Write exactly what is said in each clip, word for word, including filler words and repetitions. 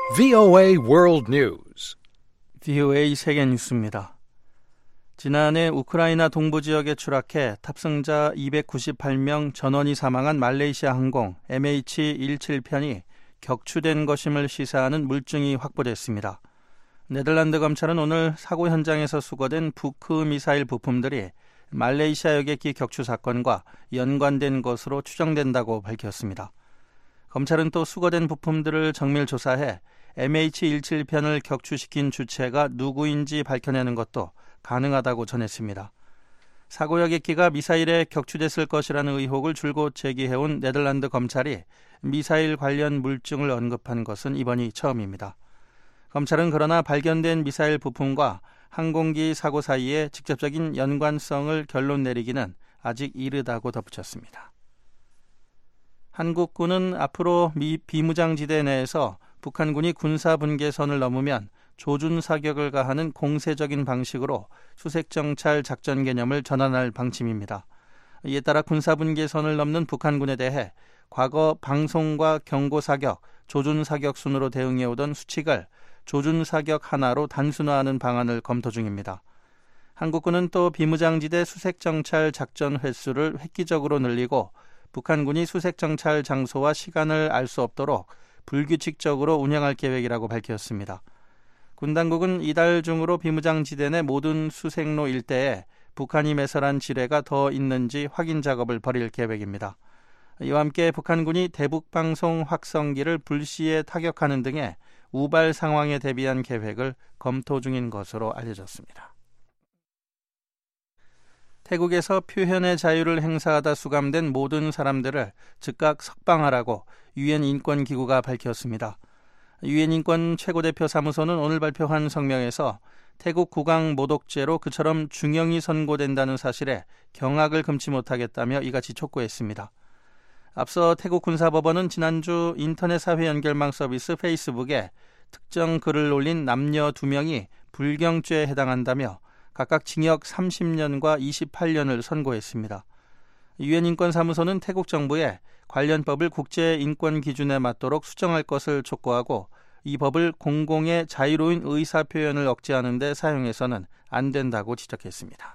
브이오에이 World News. 브이오에이 세계 뉴스입니다. 지난해 우크라이나 동부 지역에 추락해 탑승자 이백구십팔 명 전원이 사망한 말레이시아 항공 엠에이치 십칠 편이 격추된 것임을 시사하는 물증이 확보됐습니다. 네덜란드 검찰은 오늘 사고 현장에서 수거된 북크 미사일 부품들이 말레이시아 여객기 격추 사건과 연관된 것으로 추정된다고 밝혔습니다. 검찰은 또 수거된 부품들을 정밀 조사해 엠에이치 십칠 편을 격추시킨 주체가 누구인지 밝혀내는 것도 가능하다고 전했습니다. 사고 여객기가 미사일에 격추됐을 것이라는 의혹을 줄곧 제기해온 네덜란드 검찰이 미사일 관련 물증을 언급한 것은 이번이 처음입니다. 검찰은 그러나 발견된 미사일 부품과 항공기 사고 사이에 직접적인 연관성을 결론 내리기는 아직 이르다고 덧붙였습니다. 한국군은 앞으로 미 비무장지대 내에서 북한군이 군사분계선을 넘으면 조준사격을 가하는 공세적인 방식으로 수색정찰 작전 개념을 전환할 방침입니다. 이에 따라 군사분계선을 넘는 북한군에 대해 과거 방송과 경고사격, 조준사격 순으로 대응해오던 수칙을 조준사격 하나로 단순화하는 방안을 검토 중입니다. 한국군은 또 비무장지대 수색정찰 작전 횟수를 획기적으로 늘리고 북한군이 수색정찰 장소와 시간을 알 수 없도록 불규칙적으로 운영할 계획이라고 밝혔습니다. 군 당국은 이달 중으로 비무장지대 내 모든 수색로 일대에 북한이 매설한 지뢰가 더 있는지 확인 작업을 벌일 계획입니다. 이와 함께 북한군이 대북방송 확성기를 불시에 타격하는 등의 우발 상황에 대비한 계획을 검토 중인 것으로 알려졌습니다. 태국에서 표현의 자유를 행사하다 수감된 모든 사람들을 즉각 석방하라고 유엔 인권기구가 밝혔습니다. 유엔 인권 최고대표 사무소는 오늘 발표한 성명에서 태국 국왕 모독죄로 그처럼 중형이 선고된다는 사실에 경악을 금치 못하겠다며 이같이 촉구했습니다. 앞서 태국 군사법원은 지난주 인터넷 사회 연결망 서비스 페이스북에 특정 글을 올린 남녀 두 명이 불경죄에 해당한다며 각각 징역 삼십 년과 이십팔 년을 선고했습니다. 유엔 인권사무소는 태국 정부에 관련 법을 국제인권 기준에 맞도록 수정할 것을 촉구하고 이 법을 공공의 자유로운 의사표현을 억제하는 데 사용해서는 안 된다고 지적했습니다.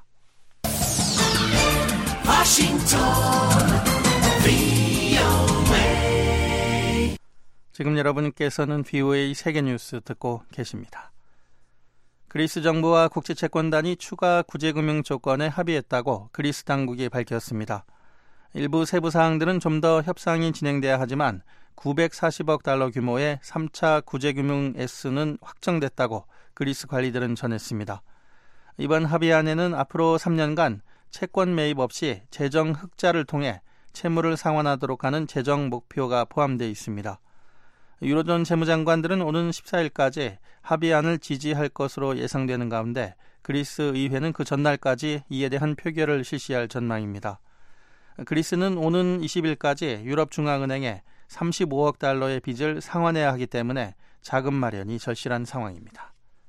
브이오에이. 지금 여러분께서는 브이오에이 세계뉴스 듣고 계십니다. 그리스 정부와 국제채권단이 추가 구제금융 조건에 합의했다고 그리스 당국이 밝혔습니다. 일부 세부 사항들은 좀 더 협상이 진행돼야 하지만 구백사십억 달러 규모의 삼 차 구제금융 S는 확정됐다고 그리스 관리들은 전했습니다. 이번 합의안에는 앞으로 삼 년간 채권 매입 없이 재정 흑자를 통해 채무를 상환하도록 하는 재정 목표가 포함되어 있습니다. 유로존 재무장관들은 오는 십사 일까지 합의안을 지지할 것으로 예상되는 가운데 그리스 의회는 그 전날까지 이에 대한 표결을 실시할 전망입니다. 그리스는 오는 이십 일까지 유럽중앙은행에 삼십오억 달러의 빚을 상환해야 하기 때문에 자금 마련이 절실한 상황입니다.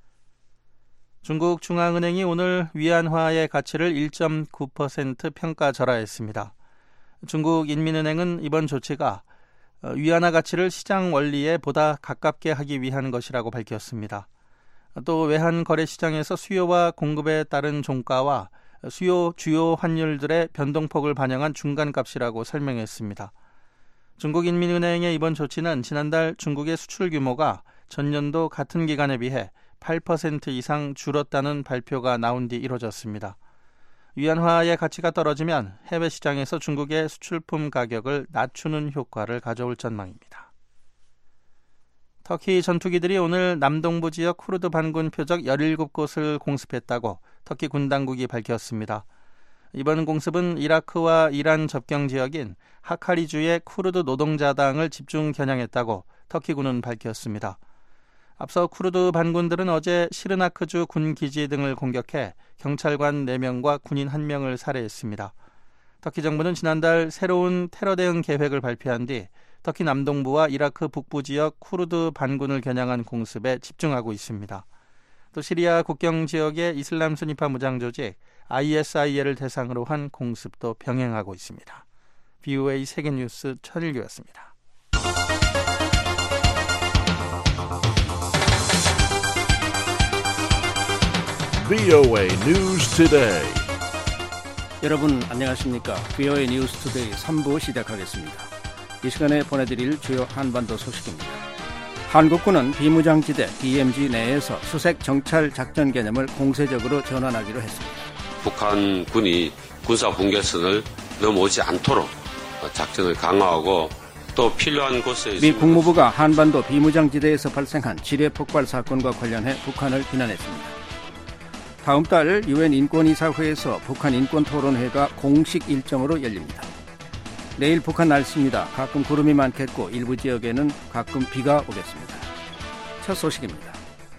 중국 중앙은행이 오늘 위안화의 가치를 일 점 구 퍼센트 평가절하했습니다. 중국 인민은행은 이번 조치가 위안화 가치를 시장 원리에 보다 가깝게 하기 위한 것이라고 밝혔습니다. 또 외환 거래 시장에서 수요와 공급에 따른 종가와 수요 주요 환율들의 변동폭을 반영한 중간값이라고 설명했습니다. 중국인민은행의 이번 조치는 지난달 중국의 수출 규모가 전년도 같은 기간에 비해 팔 퍼센트 이상 줄었다는 발표가 나온 뒤 이뤄졌습니다. 위안화의 가치가 떨어지면 해외 시장에서 중국의 수출품 가격을 낮추는 효과를 가져올 전망입니다. 터키 전투기들이 오늘 남동부 지역 쿠르드 반군 표적 열일곱 곳을 공습했다고 터키 군 당국이 밝혔습니다. 이번 공습은 이라크와 이란 접경 지역인 하카리주의 쿠르드 노동자당을 집중 겨냥했다고 터키군은 밝혔습니다. 앞서 쿠르드 반군들은 어제 시르나크주 군기지 등을 공격해 경찰관 네 명과 군인 한 명을 살해했습니다. 터키 정부는 지난달 새로운 테러 대응 계획을 발표한 뒤 터키 남동부와 이라크 북부 지역 쿠르드 반군을 겨냥한 공습에 집중하고 있습니다. 또 시리아 국경 지역의 이슬람 순위파 무장 조직 아이에스아이엘을 대상으로 한 공습도 병행하고 있습니다. 브이오에이 세계뉴스 천일규였습니다. 브이오에이 News Today. 여러분 안녕하십니까? 브이오에이 뉴스 투데이 삼 부 시작하겠습니다. 이 시간에 보내드릴 주요 한반도 소식입니다. 한국군은 비무장지대 디엠지 내에서 수색 정찰 작전 개념을 공세적으로 전환하기로 했습니다. 북한군이 군사 분계선을 넘어오지 않도록 작전을 강화하고 또 필요한 곳에 미 국무부가 한반도 비무장지대에서 발생한 지뢰 폭발 사건과 관련해 북한을 비난했습니다. 다음 달 유엔 인권이사회에서 북한 인권토론회가 공식 일정으로 열립니다. 내일 북한 날씨입니다. 가끔 구름이 많겠고 일부 지역에는 가끔 비가 오겠습니다. 첫 소식입니다.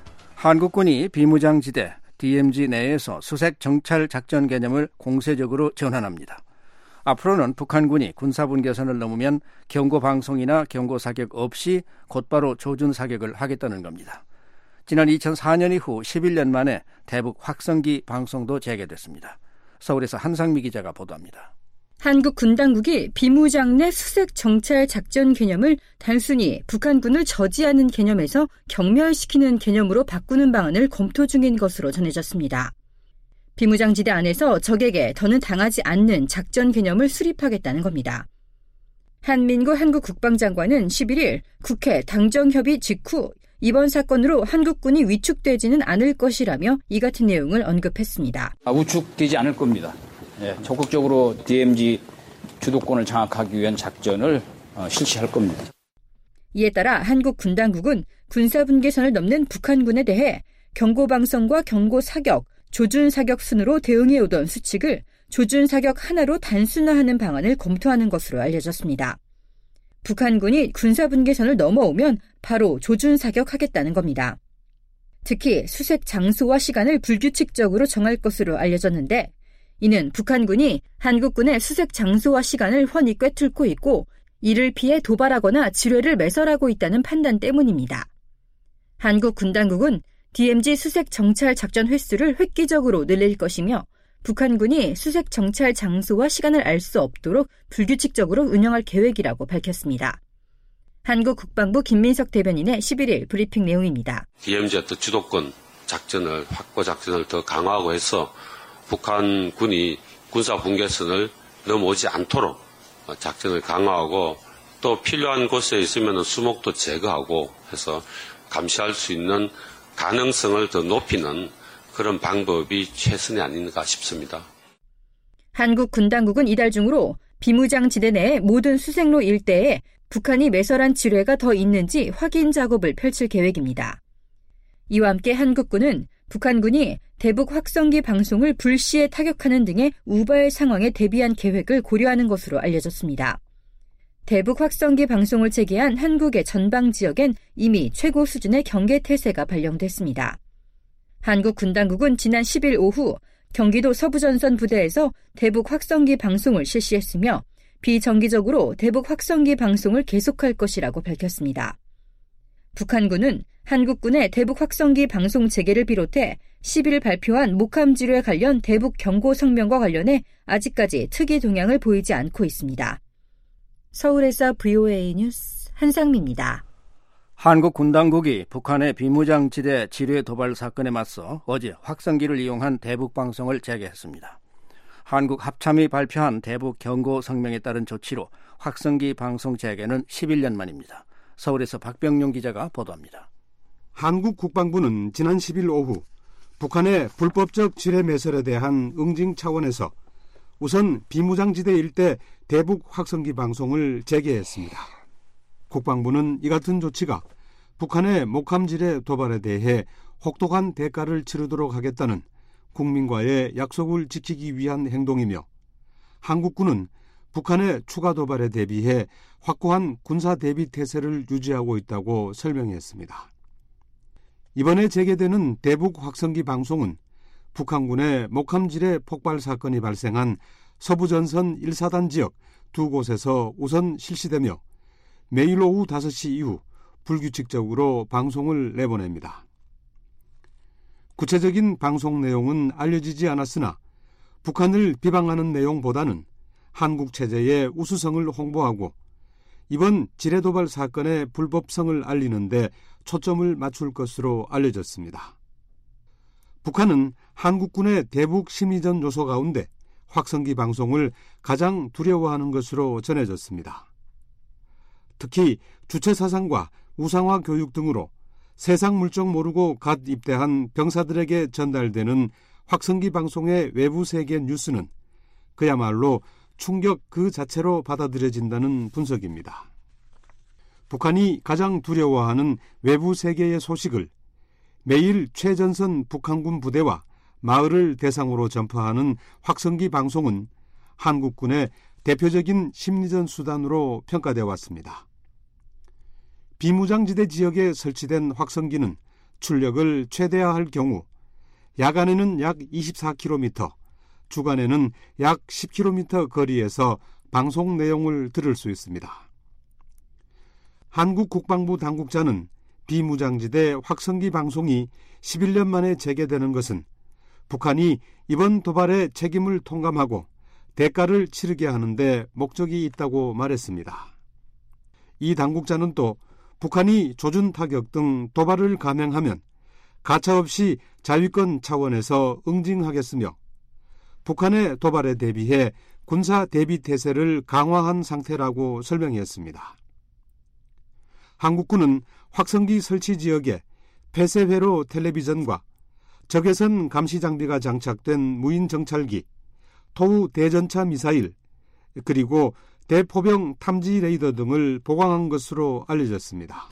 한국군이 비무장지대 디엠지 내에서 수색 정찰 작전 개념을 공세적으로 전환합니다. 앞으로는 북한군이 군사분계선을 넘으면 경고방송이나 경고사격 없이 곧바로 조준사격을 하겠다는 겁니다. 지난 이천사 년 이후 십일 년 만에 대북 확성기 방송도 재개됐습니다. 서울에서 한상미 기자가 보도합니다. 한국 군 당국이 비무장 내 수색 정찰 작전 개념을 단순히 북한군을 저지하는 개념에서 경멸시키는 개념으로 바꾸는 방안을 검토 중인 것으로 전해졌습니다. 비무장지대 안에서 적에게 더는 당하지 않는 작전 개념을 수립하겠다는 겁니다. 한민구 한국 국방장관은 십일 일 국회 당정협의 직후 이번 사건으로 한국군이 위축되지는 않을 것이라며 이 같은 내용을 언급했습니다. 위축되지 않을 겁니다. 예, 적극적으로 디엠지 주도권을 장악하기 위한 작전을 어, 실시할 겁니다. 이에 따라 한국 군 당국은 군사분계선을 넘는 북한군에 대해 경고방송과 경고사격, 조준사격 순으로 대응해오던 수칙을 조준사격 하나로 단순화하는 방안을 검토하는 것으로 알려졌습니다. 북한군이 군사분계선을 넘어오면 바로 조준사격하겠다는 겁니다. 특히 수색 장소와 시간을 불규칙적으로 정할 것으로 알려졌는데 이는 북한군이 한국군의 수색 장소와 시간을 훤히 꿰뚫고 있고 이를 피해 도발하거나 지뢰를 매설하고 있다는 판단 때문입니다. 한국 군 당국은 디엠지 수색 정찰 작전 횟수를 획기적으로 늘릴 것이며 북한군이 수색 정찰 장소와 시간을 알 수 없도록 불규칙적으로 운영할 계획이라고 밝혔습니다. 한국 국방부 김민석 대변인의 십일 일 브리핑 내용입니다. 디엠지 주도권 작전을 확보 작전을 더 강화하고 해서 북한군이 군사 분계선을 넘어오지 않도록 작전을 강화하고 또 필요한 곳에 있으면 수목도 제거하고 해서 감시할 수 있는 가능성을 더 높이는 그런 방법이 최선이 아닌가 싶습니다. 한국 군 당국은 이달 중으로 비무장지대 내의 모든 수색로 일대에 북한이 매설한 지뢰가 더 있는지 확인 작업을 펼칠 계획입니다. 이와 함께 한국군은 북한군이 대북 확성기 방송을 불시에 타격하는 등의 우발 상황에 대비한 계획을 고려하는 것으로 알려졌습니다. 대북 확성기 방송을 재개한 한국의 전방 지역엔 이미 최고 수준의 경계 태세가 발령됐습니다. 한국 군 당국은 지난 십 일 오후 경기도 서부전선 부대에서 대북 확성기 방송을 실시했으며 비정기적으로 대북 확성기 방송을 계속할 것이라고 밝혔습니다. 북한군은 한국군의 대북 확성기 방송 재개를 비롯해 십 일 발표한 목함지뢰 관련 대북 경고 성명과 관련해 아직까지 특이 동향을 보이지 않고 있습니다. 서울에서 브이오에이 뉴스 한상미입니다. 한국 군 당국이 북한의 비무장지대 지뢰 도발 사건에 맞서 어제 확성기를 이용한 대북 방송을 재개했습니다. 한국 합참이 발표한 대북 경고 성명에 따른 조치로 확성기 방송 재개는 십일 년 만입니다. 서울에서 박병용 기자가 보도합니다. 한국 국방부는 지난 십 일 오후 북한의 불법적 지뢰 매설에 대한 응징 차원에서 우선 비무장지대 일대 대북 확성기 방송을 재개했습니다. 국방부는 이 같은 조치가 북한의 목함지뢰 도발에 대해 혹독한 대가를 치르도록 하겠다는 국민과의 약속을 지키기 위한 행동이며 한국군은 북한의 추가 도발에 대비해 확고한 군사 대비 태세를 유지하고 있다고 설명했습니다. 이번에 재개되는 대북 확성기 방송은 북한군의 목함지뢰 폭발 사건이 발생한 서부전선 일 사단 지역 두 곳에서 우선 실시되며 매일 오후 다섯 시 이후 불규칙적으로 방송을 내보냅니다. 구체적인 방송 내용은 알려지지 않았으나 북한을 비방하는 내용보다는 한국 체제의 우수성을 홍보하고 이번 지뢰 도발 사건의 불법성을 알리는 데 초점을 맞출 것으로 알려졌습니다. 북한은 한국군의 대북 심리전 요소 가운데 확성기 방송을 가장 두려워하는 것으로 전해졌습니다. 특히 주체사상과 우상화 교육 등으로 세상 물정 모르고 갓 입대한 병사들에게 전달되는 확성기 방송의 외부 세계 뉴스는 그야말로 충격 그 자체로 받아들여진다는 분석입니다. 북한이 가장 두려워하는 외부 세계의 소식을 매일 최전선 북한군 부대와 마을을 대상으로 전파하는 확성기 방송은 한국군의 대표적인 심리전 수단으로 평가되어 왔습니다. 비무장지대 지역에 설치된 확성기는 출력을 최대화할 경우 야간에는 약 이십사 킬로미터, 주간에는 약 십 킬로미터 거리에서 방송 내용을 들을 수 있습니다. 한국 국방부 당국자는 비무장지대 확성기 방송이 십일 년 만에 재개되는 것은 북한이 이번 도발의 책임을 통감하고 대가를 치르게 하는데 목적이 있다고 말했습니다. 이 당국자는 또 북한이 조준 타격 등 도발을 감행하면 가차없이 자위권 차원에서 응징하겠으며 북한의 도발에 대비해 군사 대비 태세를 강화한 상태라고 설명했습니다. 한국군은 확성기 설치 지역에 폐쇄회로 텔레비전과 적외선 감시 장비가 장착된 무인 정찰기, 토우 대전차 미사일, 그리고 대포병 탐지 레이더 등을 보강한 것으로 알려졌습니다.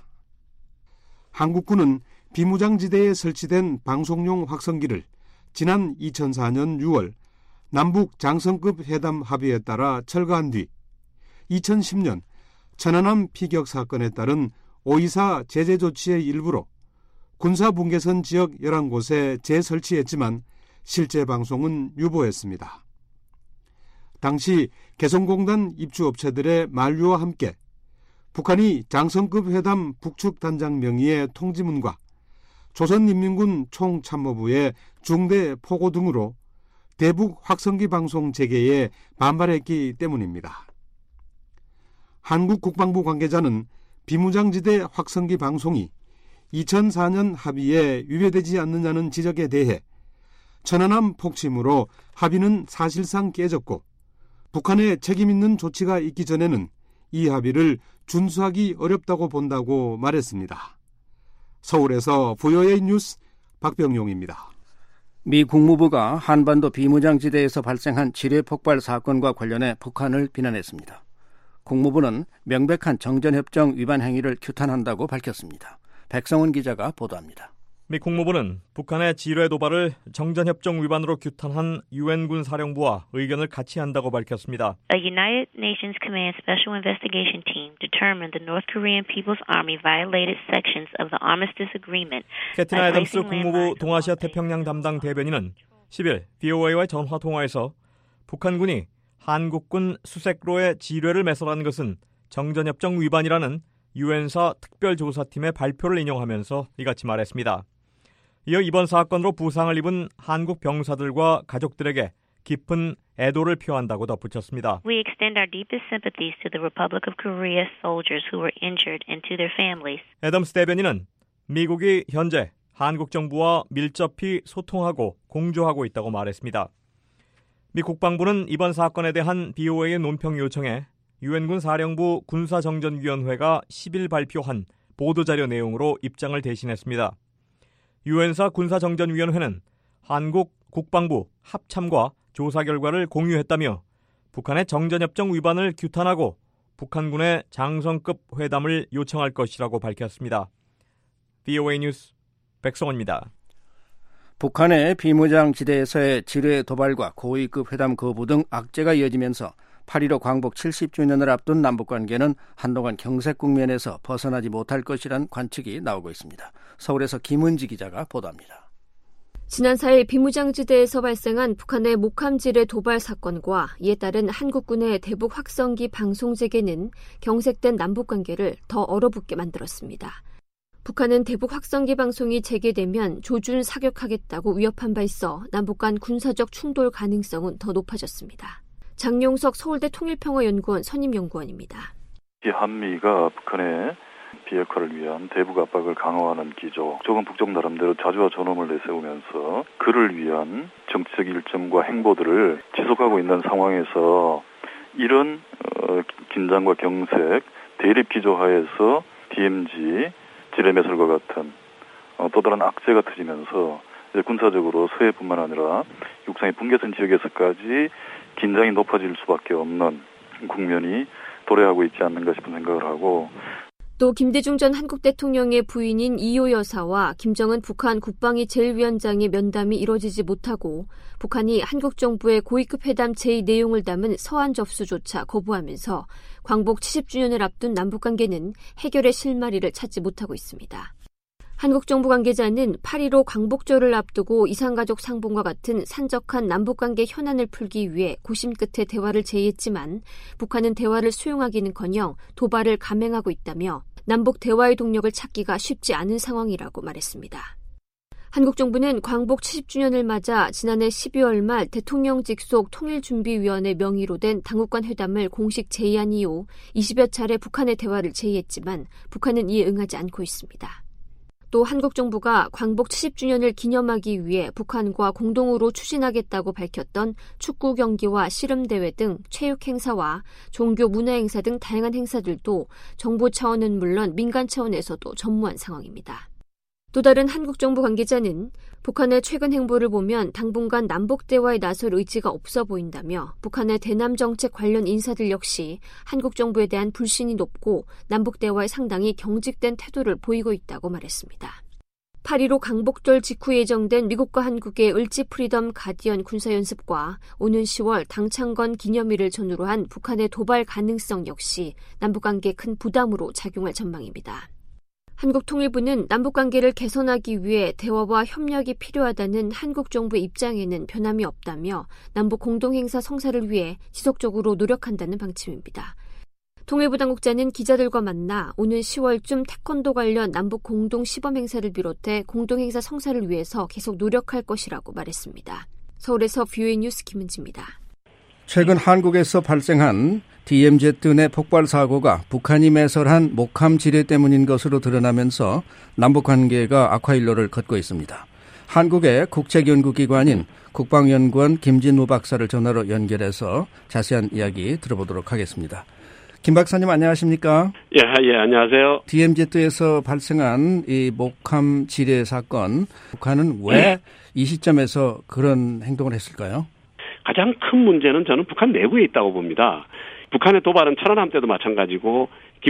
한국군은 비무장지대에 설치된 방송용 확성기를 지난 이천사 년 유월 남북 장성급 회담 합의에 따라 철거한 뒤 이천십 년 천안함 피격 사건에 따른 오이사 제재 조치의 일부로 군사분계선 지역 열한 곳에 재설치했지만 실제 방송은 유보했습니다. 당시 개성공단 입주업체들의 만류와 함께 북한이 장성급 회담 북측 단장 명의의 통지문과 조선인민군 총참모부의 중대 포고 등으로 대북 확성기 방송 재개에 반발했기 때문입니다. 한국 국방부 관계자는 비무장지대 확성기 방송이 이천사 년 합의에 위배되지 않느냐는 지적에 대해 천안함 폭침으로 합의는 사실상 깨졌고 북한의 책임 있는 조치가 있기 전에는 이 합의를 준수하기 어렵다고 본다고 말했습니다. 서울에서 브이오에이 뉴스 박병용입니다. 미 국무부가 한반도 비무장지대에서 발생한 지뢰 폭발 사건과 관련해 북한을 비난했습니다. 국무부는 명백한 정전협정 위반 행위를 규탄한다고 밝혔습니다. 백성원 기자가 보도합니다. 미 국무부는 북한의 지뢰 도발을 정전협정 위반으로 규탄한 유엔군 사령부와 의견을 같이 한다고 밝혔습니다. A United Nations Command Special Investigation Team determined the North Korean People's Army violated sections of the Armistice Agreement. 캐티나 애덤스 국무부 동아시아 태평양 담당 대변인은 십일 브이오에이와의 전화 통화에서 북한군이 한국군 수색로에 지뢰를 매설한 것은 정전협정 위반이라는 유엔사 특별조사팀의 발표를 인용하면서 이같이 말했습니다. 이어 이번 사건으로 부상을 입은 한국 병사들과 가족들에게 깊은 애도를 표한다고 덧붙였습니다. We extend our deepest sympathies to the Republic of Korea soldiers who were injured and to their families. 애덤스 대변인은 미국이 현재 한국 정부와 밀접히 소통하고 공조하고 있다고 말했습니다. 미 국방부는 이번 사건에 대한 브이오에이의 논평 요청에 유엔군 사령부 군사정전위원회가 십일 발표한 보도자료 내용으로 입장을 대신했습니다. 유엔사 군사정전위원회는 한국 국방부 합참과 조사 결과를 공유했다며 북한의 정전협정 위반을 규탄하고 북한군의 장성급 회담을 요청할 것이라고 밝혔습니다. 브이오에이 뉴스 백성원입니다. 북한의 비무장지대에서의 지뢰 도발과 고위급 회담 거부 등 악재가 이어지면서 팔일오 광복 칠십 주년을 앞둔 남북관계는 한동안 경색 국면에서 벗어나지 못할 것이란 관측이 나오고 있습니다. 서울에서 김은지 기자가 보도합니다. 지난 사일 비무장지대에서 발생한 북한의 목함지뢰 도발 사건과 이에 따른 한국군의 대북 확성기 방송 재개는 경색된 남북관계를 더 얼어붙게 만들었습니다. 북한은 대북 확성기 방송이 재개되면 조준 사격하겠다고 위협한 바 있어 남북 간 군사적 충돌 가능성은 더 높아졌습니다. 장용석 서울대 통일평화연구원 선임연구원입니다. 한미가 북한의 비핵화를 위한 대북 압박을 강화하는 기조, 조금 북쪽 나름대로 자주와 존엄을 내세우면서 그를 위한 정치적 일정과 행보들을 지속하고 있는 상황에서 이런 어, 긴장과 경색, 대립 기조 하에서 디엠지, 지뢰매설과 같은 어, 또 다른 악재가 터지면서 이제 군사적으로 서해뿐만 아니라 육상의 분계선 지역에서까지 긴장이 높아질 수밖에 없는 국면이 도래하고 있지 않는가 싶은 생각을 하고, 또 김대중 전 한국 대통령의 부인인 이호 여사와 김정은 북한 국방위 제일 위원장의 면담이 이뤄지지 못하고 북한이 한국 정부의 고위급 회담 제의 내용을 담은 서한 접수조차 거부하면서 광복 칠십 주년을 앞둔 남북관계는 해결의 실마리를 찾지 못하고 있습니다. 한국 정부 관계자는 팔일오 광복절을 앞두고 이산가족 상봉과 같은 산적한 남북관계 현안을 풀기 위해 고심 끝에 대화를 제의했지만 북한은 대화를 수용하기는커녕 도발을 감행하고 있다며 남북 대화의 동력을 찾기가 쉽지 않은 상황이라고 말했습니다. 한국 정부는 광복 칠십 주년을 맞아 지난해 십이월 말 대통령 직속 통일준비위원회 명의로 된 당국간 회담을 공식 제의한 이후 이십여 차례 북한의 대화를 제의했지만 북한은 이에 응하지 않고 있습니다. 또 한국 정부가 광복 칠십 주년을 기념하기 위해 북한과 공동으로 추진하겠다고 밝혔던 축구 경기와 씨름대회 등 체육 행사와 종교 문화 행사 등 다양한 행사들도 정부 차원은 물론 민간 차원에서도 전무한 상황입니다. 또 다른 한국 정부 관계자는 북한의 최근 행보를 보면 당분간 남북 대화에 나설 의지가 없어 보인다며 북한의 대남 정책 관련 인사들 역시 한국 정부에 대한 불신이 높고 남북 대화에 상당히 경직된 태도를 보이고 있다고 말했습니다. 팔일오 광복절 직후 예정된 미국과 한국의 을지 프리덤 가디언 군사연습과 오는 시월 당창건 기념일을 전후로 한 북한의 도발 가능성 역시 남북관계에 큰 부담으로 작용할 전망입니다. 한국통일부는 남북관계를 개선하기 위해 대화와 협력이 필요하다는 한국 정부의 입장에는 변함이 없다며 남북 공동행사 성사를 위해 지속적으로 노력한다는 방침입니다. 통일부 당국자는 기자들과 만나 오는 시월쯤 태권도 관련 남북 공동 시범행사를 비롯해 공동행사 성사를 위해서 계속 노력할 것이라고 말했습니다. 서울에서 브이오에이 뉴스 김은지입니다. 최근 한국에서 발생한 디엠지 내 폭발 사고가 북한이 매설한 목함 지뢰 때문인 것으로 드러나면서 남북관계가 악화일로를 걷고 있습니다. 한국의 국책연구기관인 국방연구원 김진무 박사를 전화로 연결해서 자세한 이야기 들어보도록 하겠습니다. 김 박사님 안녕하십니까? 예, 예, 안녕하세요. 디엠지에서 발생한 이 목함 지뢰 사건, 북한은 왜 이 시점에서 그런 행동을 했을까요? 가장 큰 문제는 저는 북한 내부에 있다고 봅니다. 북한의 도발은 천안함 때도 마찬가지고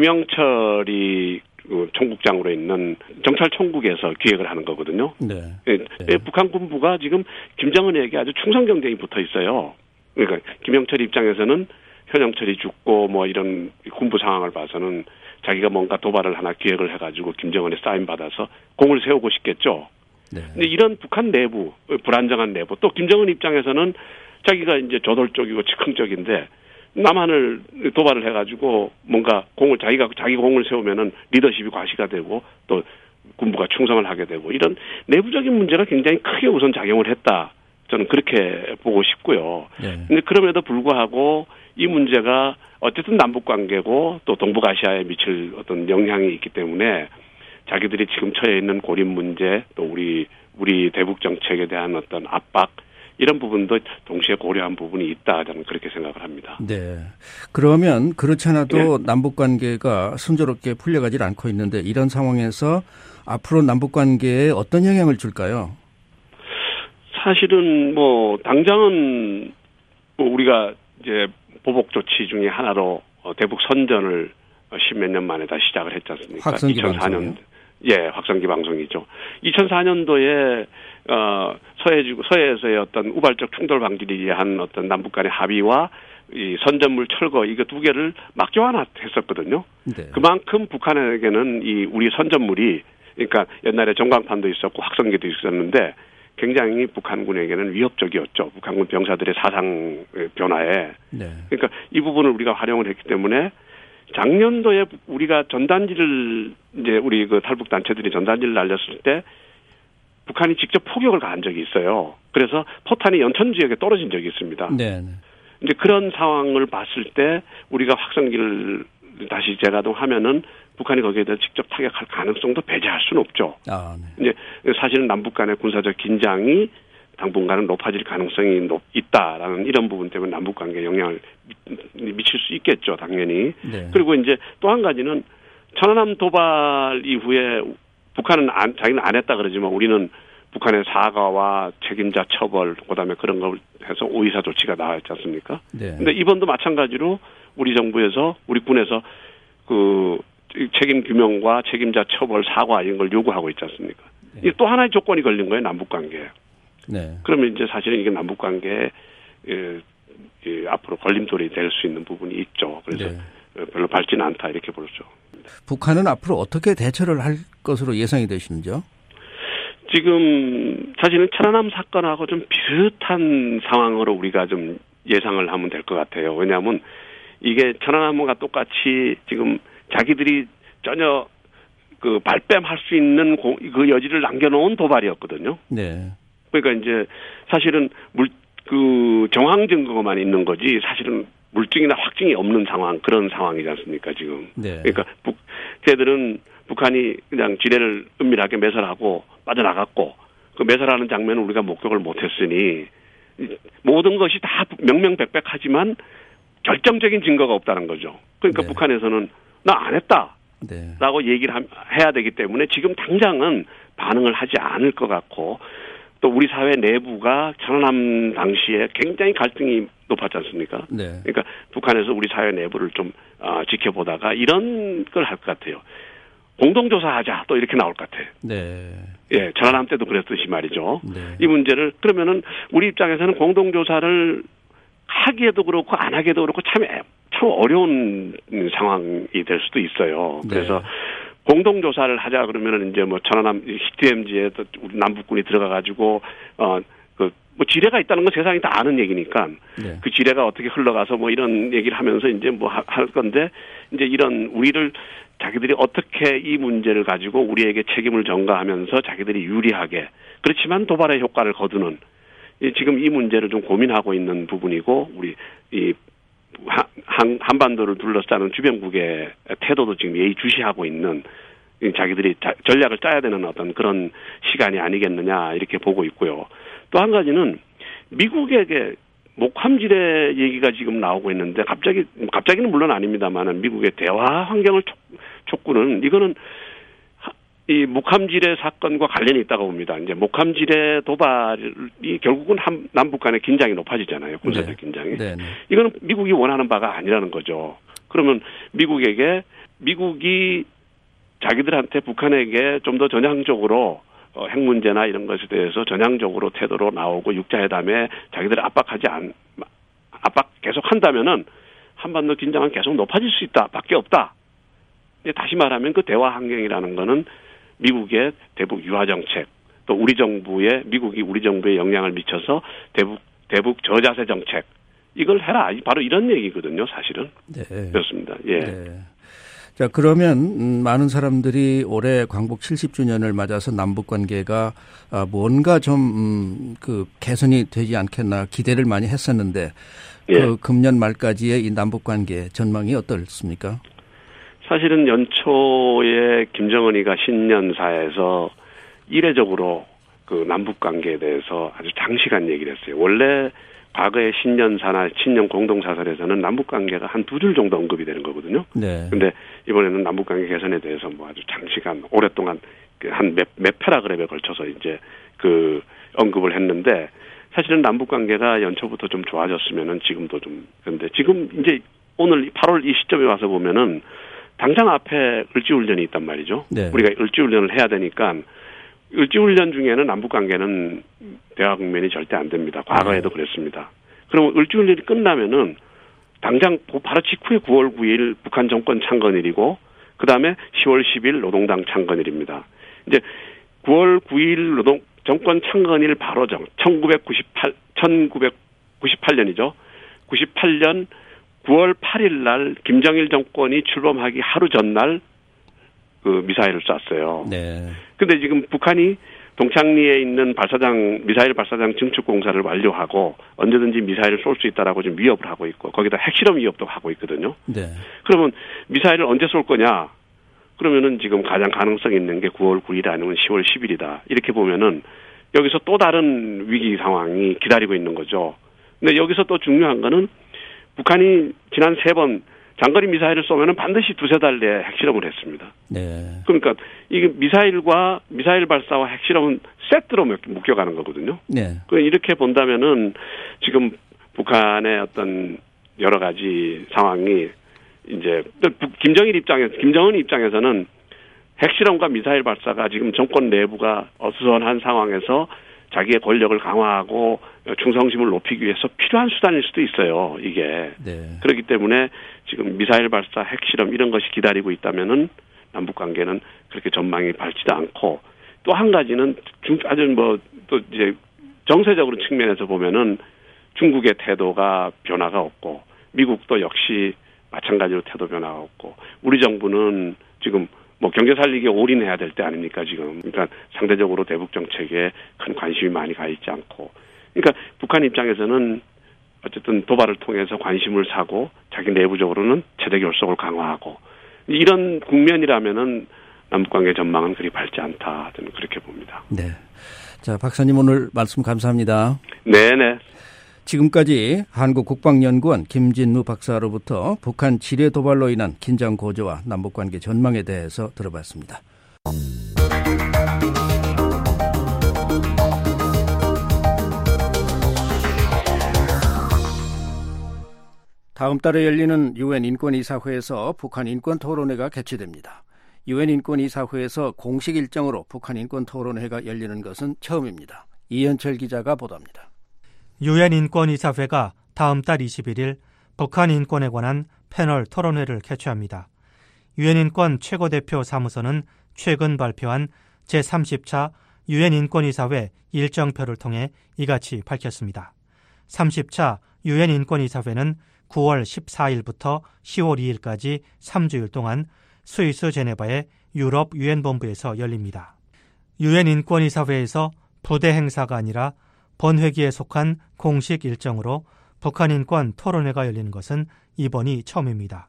김영철이 총국장으로 있는 정찰총국에서 기획을 하는 거거든요. 네. 네. 네. 북한 군부가 지금 김정은에게 아주 충성 경쟁이 붙어 있어요. 그러니까 김영철 입장에서는 현영철이 죽고 뭐 이런 군부 상황을 봐서는 자기가 뭔가 도발을 하나 기획을 해가지고 김정은에 사인 받아서 공을 세우고 싶겠죠. 네. 근데 이런 북한 내부 불안정한 내부 또 김정은 입장에서는 자기가 이제 저돌적이고 즉흥적인데 남한을 도발을 해가지고 뭔가 공을 자기가 자기 공을 세우면은 리더십이 과시가 되고 또 군부가 충성을 하게 되고 이런 내부적인 문제가 굉장히 크게 우선 작용을 했다. 저는 그렇게 보고 싶고요. 네. 근데 그럼에도 불구하고 이 문제가 어쨌든 남북 관계고 또 동북아시아에 미칠 어떤 영향이 있기 때문에 자기들이 지금 처해 있는 고립 문제 또 우리 우리 대북 정책에 대한 어떤 압박 이런 부분도 동시에 고려한 부분이 있다 저는 그렇게 생각을 합니다. 네. 그러면 그렇지 않아도 네. 남북 관계가 순조롭게 풀려가질 않고 있는데 이런 상황에서 앞으로 남북 관계에 어떤 영향을 줄까요? 사실은 뭐 당장은 뭐 우리가 이제 보복 조치 중에 하나로 대북 선전을 십몇 년 만에 다 시작을 했지 않습니까? 확성기 이천사 년 방송이요? 예, 확성기 방송이죠. 이천사 년도에 어, 서해지구 서해에서의 어떤 우발적 충돌 방지를 위한 어떤 남북 간의 합의와 이 선전물 철거 이거 두 개를 막교환했었거든요. 네. 그만큼 북한에게는 이 우리 선전물이 그러니까 옛날에 전광판도 있었고 확성기도 있었는데 굉장히 북한군에게는 위협적이었죠. 북한군 병사들의 사상 변화에. 네. 그러니까 이 부분을 우리가 활용을 했기 때문에 작년도에 우리가 전단지를 이제 우리 그 탈북 단체들이 전단지를 날렸을 때 북한이 직접 포격을 가한 적이 있어요. 그래서 포탄이 연천 지역에 떨어진 적이 있습니다. 네. 이제 그런 상황을 봤을 때 우리가 확성기를 다시 재가동하면은 북한이 거기에 대해서 직접 타격할 가능성도 배제할 수는 없죠. 아, 네. 이제 사실은 남북 간의 군사적 긴장이 당분간은 높아질 가능성이 높, 있다라는 이런 부분 때문에 남북 관계에 영향을 미칠 수 있겠죠, 당연히. 네. 그리고 이제 또 한 가지는 천안함 도발 이후에 북한은 안, 자기는 안 했다 그러지만 우리는 북한의 사과와 책임자 처벌, 그다음에 그런 걸 해서 오이사 조치가 나왔지 않습니까? 네. 근데 이번도 마찬가지로 우리 정부에서, 우리 군에서 그 책임 규명과 책임자 처벌, 사과 이런 걸 요구하고 있지 않습니까? 네. 이게 또 하나의 조건이 걸린 거예요, 남북 관계에. 네. 그러면 이제 사실은 이게 남북 관계에 예, 예, 앞으로 걸림돌이 될 수 있는 부분이 있죠. 그래서 네. 별로 밝지는 않다 이렇게 보죠. 북한은 앞으로 어떻게 대처를 할 것으로 예상이 되시는지요? 지금 사실은 천안함 사건하고 좀 비슷한 상황으로 우리가 좀 예상을 하면 될 것 같아요. 왜냐하면 이게 천안함과 똑같이 지금 자기들이 전혀 그 발뺌할 수 있는 고, 그 여지를 남겨놓은 도발이었거든요. 네. 그러니까 이제 사실은 물, 그 정황 증거만 있는 거지 사실은 물증이나 확증이 없는 상황, 그런 상황이지 않습니까, 지금. 네. 그러니까 북, 걔들은 북한이 그냥 지뢰를 은밀하게 매설하고 빠져나갔고 그 매설하는 장면을 우리가 목격을 못했으니 모든 것이 다 명명백백하지만 결정적인 증거가 없다는 거죠. 그러니까 네. 북한에서는 나 안 했다. 네. 라고 얘기를 하, 해야 되기 때문에 지금 당장은 반응을 하지 않을 것 같고 또 우리 사회 내부가 천안함 당시에 굉장히 갈등이 높았지 않습니까? 네. 그러니까 북한에서 우리 사회 내부를 좀 어, 지켜보다가 이런 걸 할 것 같아요. 공동조사하자 또 이렇게 나올 것 같아요. 네. 예, 천안함 때도 그랬듯이 말이죠. 네. 이 문제를 그러면은 우리 입장에서는 공동조사를 하기에도 그렇고 안 하기에도 그렇고 참, 참 어려운 상황이 될 수도 있어요. 그래서 네. 공동조사를 하자 그러면은 이제 뭐 천안함 디엠지에 우리 남북군이 들어가가지고 어 그 뭐 지뢰가 있다는 건 세상이 다 아는 얘기니까 네. 그 지뢰가 어떻게 흘러가서 뭐 이런 얘기를 하면서 이제 뭐 할 건데 이제 이런 우리를 자기들이 어떻게 이 문제를 가지고 우리에게 책임을 전가하면서 자기들이 유리하게 그렇지만 도발의 효과를 거두는 지금 이 문제를 좀 고민하고 있는 부분이고 우리 이 한, 한반도를 둘러싸는 주변국의 태도도 지금 예의주시하고 있는 자기들이 자, 전략을 짜야 되는 어떤 그런 시간이 아니겠느냐 이렇게 보고 있고요. 또 한 가지는 미국에게 목함지뢰 얘기가 지금 나오고 있는데 갑자기 갑자기는 물론 아닙니다만은 미국의 대화 환경을 촉구는 이거는 이 목함지뢰 사건과 관련이 있다고 봅니다. 이제 목함지뢰 도발이 결국은 한, 남북 간의 긴장이 높아지잖아요. 군사적 네. 긴장이. 네. 이거는 미국이 원하는 바가 아니라는 거죠. 그러면 미국에게 미국이 자기들한테 북한에게 좀 더 전향적으로 어, 핵 문제나 이런 것에 대해서 전향적으로 태도로 나오고 육자회담에 자기들을 압박하지 않, 압박 계속 한다면은 한반도 긴장은 계속 높아질 수 있다. 밖에 없다. 다시 말하면 그 대화 환경이라는 거는 미국의 대북 유화 정책, 또 우리 정부의 미국이 우리 정부에 영향을 미쳐서 대북 대북 저자세 정책 이걸 해라. 바로 이런 얘기거든요, 사실은. 네. 그렇습니다. 예. 네. 자, 그러면 음, 많은 사람들이 올해 광복 칠십 주년을 맞아서 남북 관계가 아, 뭔가 좀 음, 그 개선이 되지 않겠나 기대를 많이 했었는데 예. 그 금년 말까지의 이 남북 관계 전망이 어떻습니까? 사실은 연초에 김정은이가 신년사에서 이례적으로 그 남북 관계에 대해서 아주 장시간 얘기를 했어요. 원래 과거의 신년사나 신년 공동사설에서는 남북 관계가 한 두 줄 정도 언급이 되는 거거든요. 네. 근데 이번에는 남북 관계 개선에 대해서 뭐 아주 장시간 오랫동안 한 몇 몇 패러그램에 걸쳐서 이제 그 언급을 했는데 사실은 남북 관계가 연초부터 좀 좋아졌으면은 지금도 좀 그런데 지금 이제 오늘 팔월 이 시점에 와서 보면은 당장 앞에 을지훈련이 있단 말이죠. 네. 우리가 을지훈련을 해야 되니까 을지훈련 중에는 남북관계는 대화 국면이 절대 안 됩니다. 과거에도 네. 그랬습니다. 그럼 을지훈련이 끝나면은 당장 바로 직후에 구월 구일 북한 정권 창건일이고 그 다음에 시월 십일 노동당 창건일입니다. 이제 구월 구일 노동 정권 창건일 바로 정 천구백구십팔 천구백구십팔 년이죠. 구십팔 년 구월 팔일 날 김정일 정권이 출범하기 하루 전날 그 미사일을 쐈어요. 네. 근데 지금 북한이 동창리에 있는 발사장, 미사일 발사장 증축 공사를 완료하고 언제든지 미사일을 쏠 수 있다라고 지금 위협을 하고 있고 거기다 핵실험 위협도 하고 있거든요. 네. 그러면 미사일을 언제 쏠 거냐? 그러면은 지금 가장 가능성 있는 게 구월 구일 아니면 시월 십일이다. 이렇게 보면은 여기서 또 다른 위기 상황이 기다리고 있는 거죠. 근데 여기서 또 중요한 거는 북한이 지난 세 번 장거리 미사일을 쏘면은 반드시 두세 달 내에 핵실험을 했습니다. 네. 그러니까 이게 미사일과 미사일 발사와 핵실험은 세트로 묶여가는 거거든요. 네. 이렇게 본다면은 지금 북한의 어떤 여러 가지 상황이 이제 김정일 입장에서 김정은 입장에서는 핵실험과 미사일 발사가 지금 정권 내부가 어수선한 상황에서 자기의 권력을 강화하고 충성심을 높이기 위해서 필요한 수단일 수도 있어요. 이게. 네. 그렇기 때문에 지금 미사일 발사, 핵실험 이런 것이 기다리고 있다면은 남북 관계는 그렇게 전망이 밝지도 않고 또 한 가지는 중, 아주 뭐 또 이제 정세적으로 측면에서 보면은 중국의 태도가 변화가 없고 미국도 역시 마찬가지로 태도 변화가 없고 우리 정부는 지금 뭐 경제 살리기에 올인해야 될 때 아닙니까 지금. 그러니까 상대적으로 대북 정책에 큰 관심이 많이 가 있지 않고. 그러니까 북한 입장에서는 어쨌든 도발을 통해서 관심을 사고 자기 내부적으로는 최대 결속을 강화하고 이런 국면이라면은 남북 관계 전망은 그리 밝지 않다. 저는 그렇게 봅니다. 네. 자, 박사님 오늘 말씀 감사합니다. 네네. 지금까지 한국국방연구원 김진무 박사로부터 북한 지뢰 도발로 인한 긴장 고조와 남북관계 전망에 대해서 들어봤습니다. 다음 달에 열리는 유엔 인권이사회에서 북한 인권토론회가 개최됩니다. 유엔 인권이사회에서 공식 일정으로 북한 인권토론회가 열리는 것은 처음입니다. 이현철 기자가 보도합니다. 유엔 인권이사회가 다음 달 이십일일 북한 인권에 관한 패널 토론회를 개최합니다. 유엔 인권 최고대표 사무소는 최근 발표한 제삼십 차 유엔 인권이사회 일정표를 통해 이같이 밝혔습니다. 삼십 차 유엔 인권이사회는 구월 십사일부터 시월 이일까지 삼 주일 동안 스위스 제네바의 유럽 유엔본부에서 열립니다. 유엔 인권이사회에서 부대 행사가 아니라 본회기에 속한 공식 일정으로 북한 인권 토론회가 열리는 것은 이번이 처음입니다.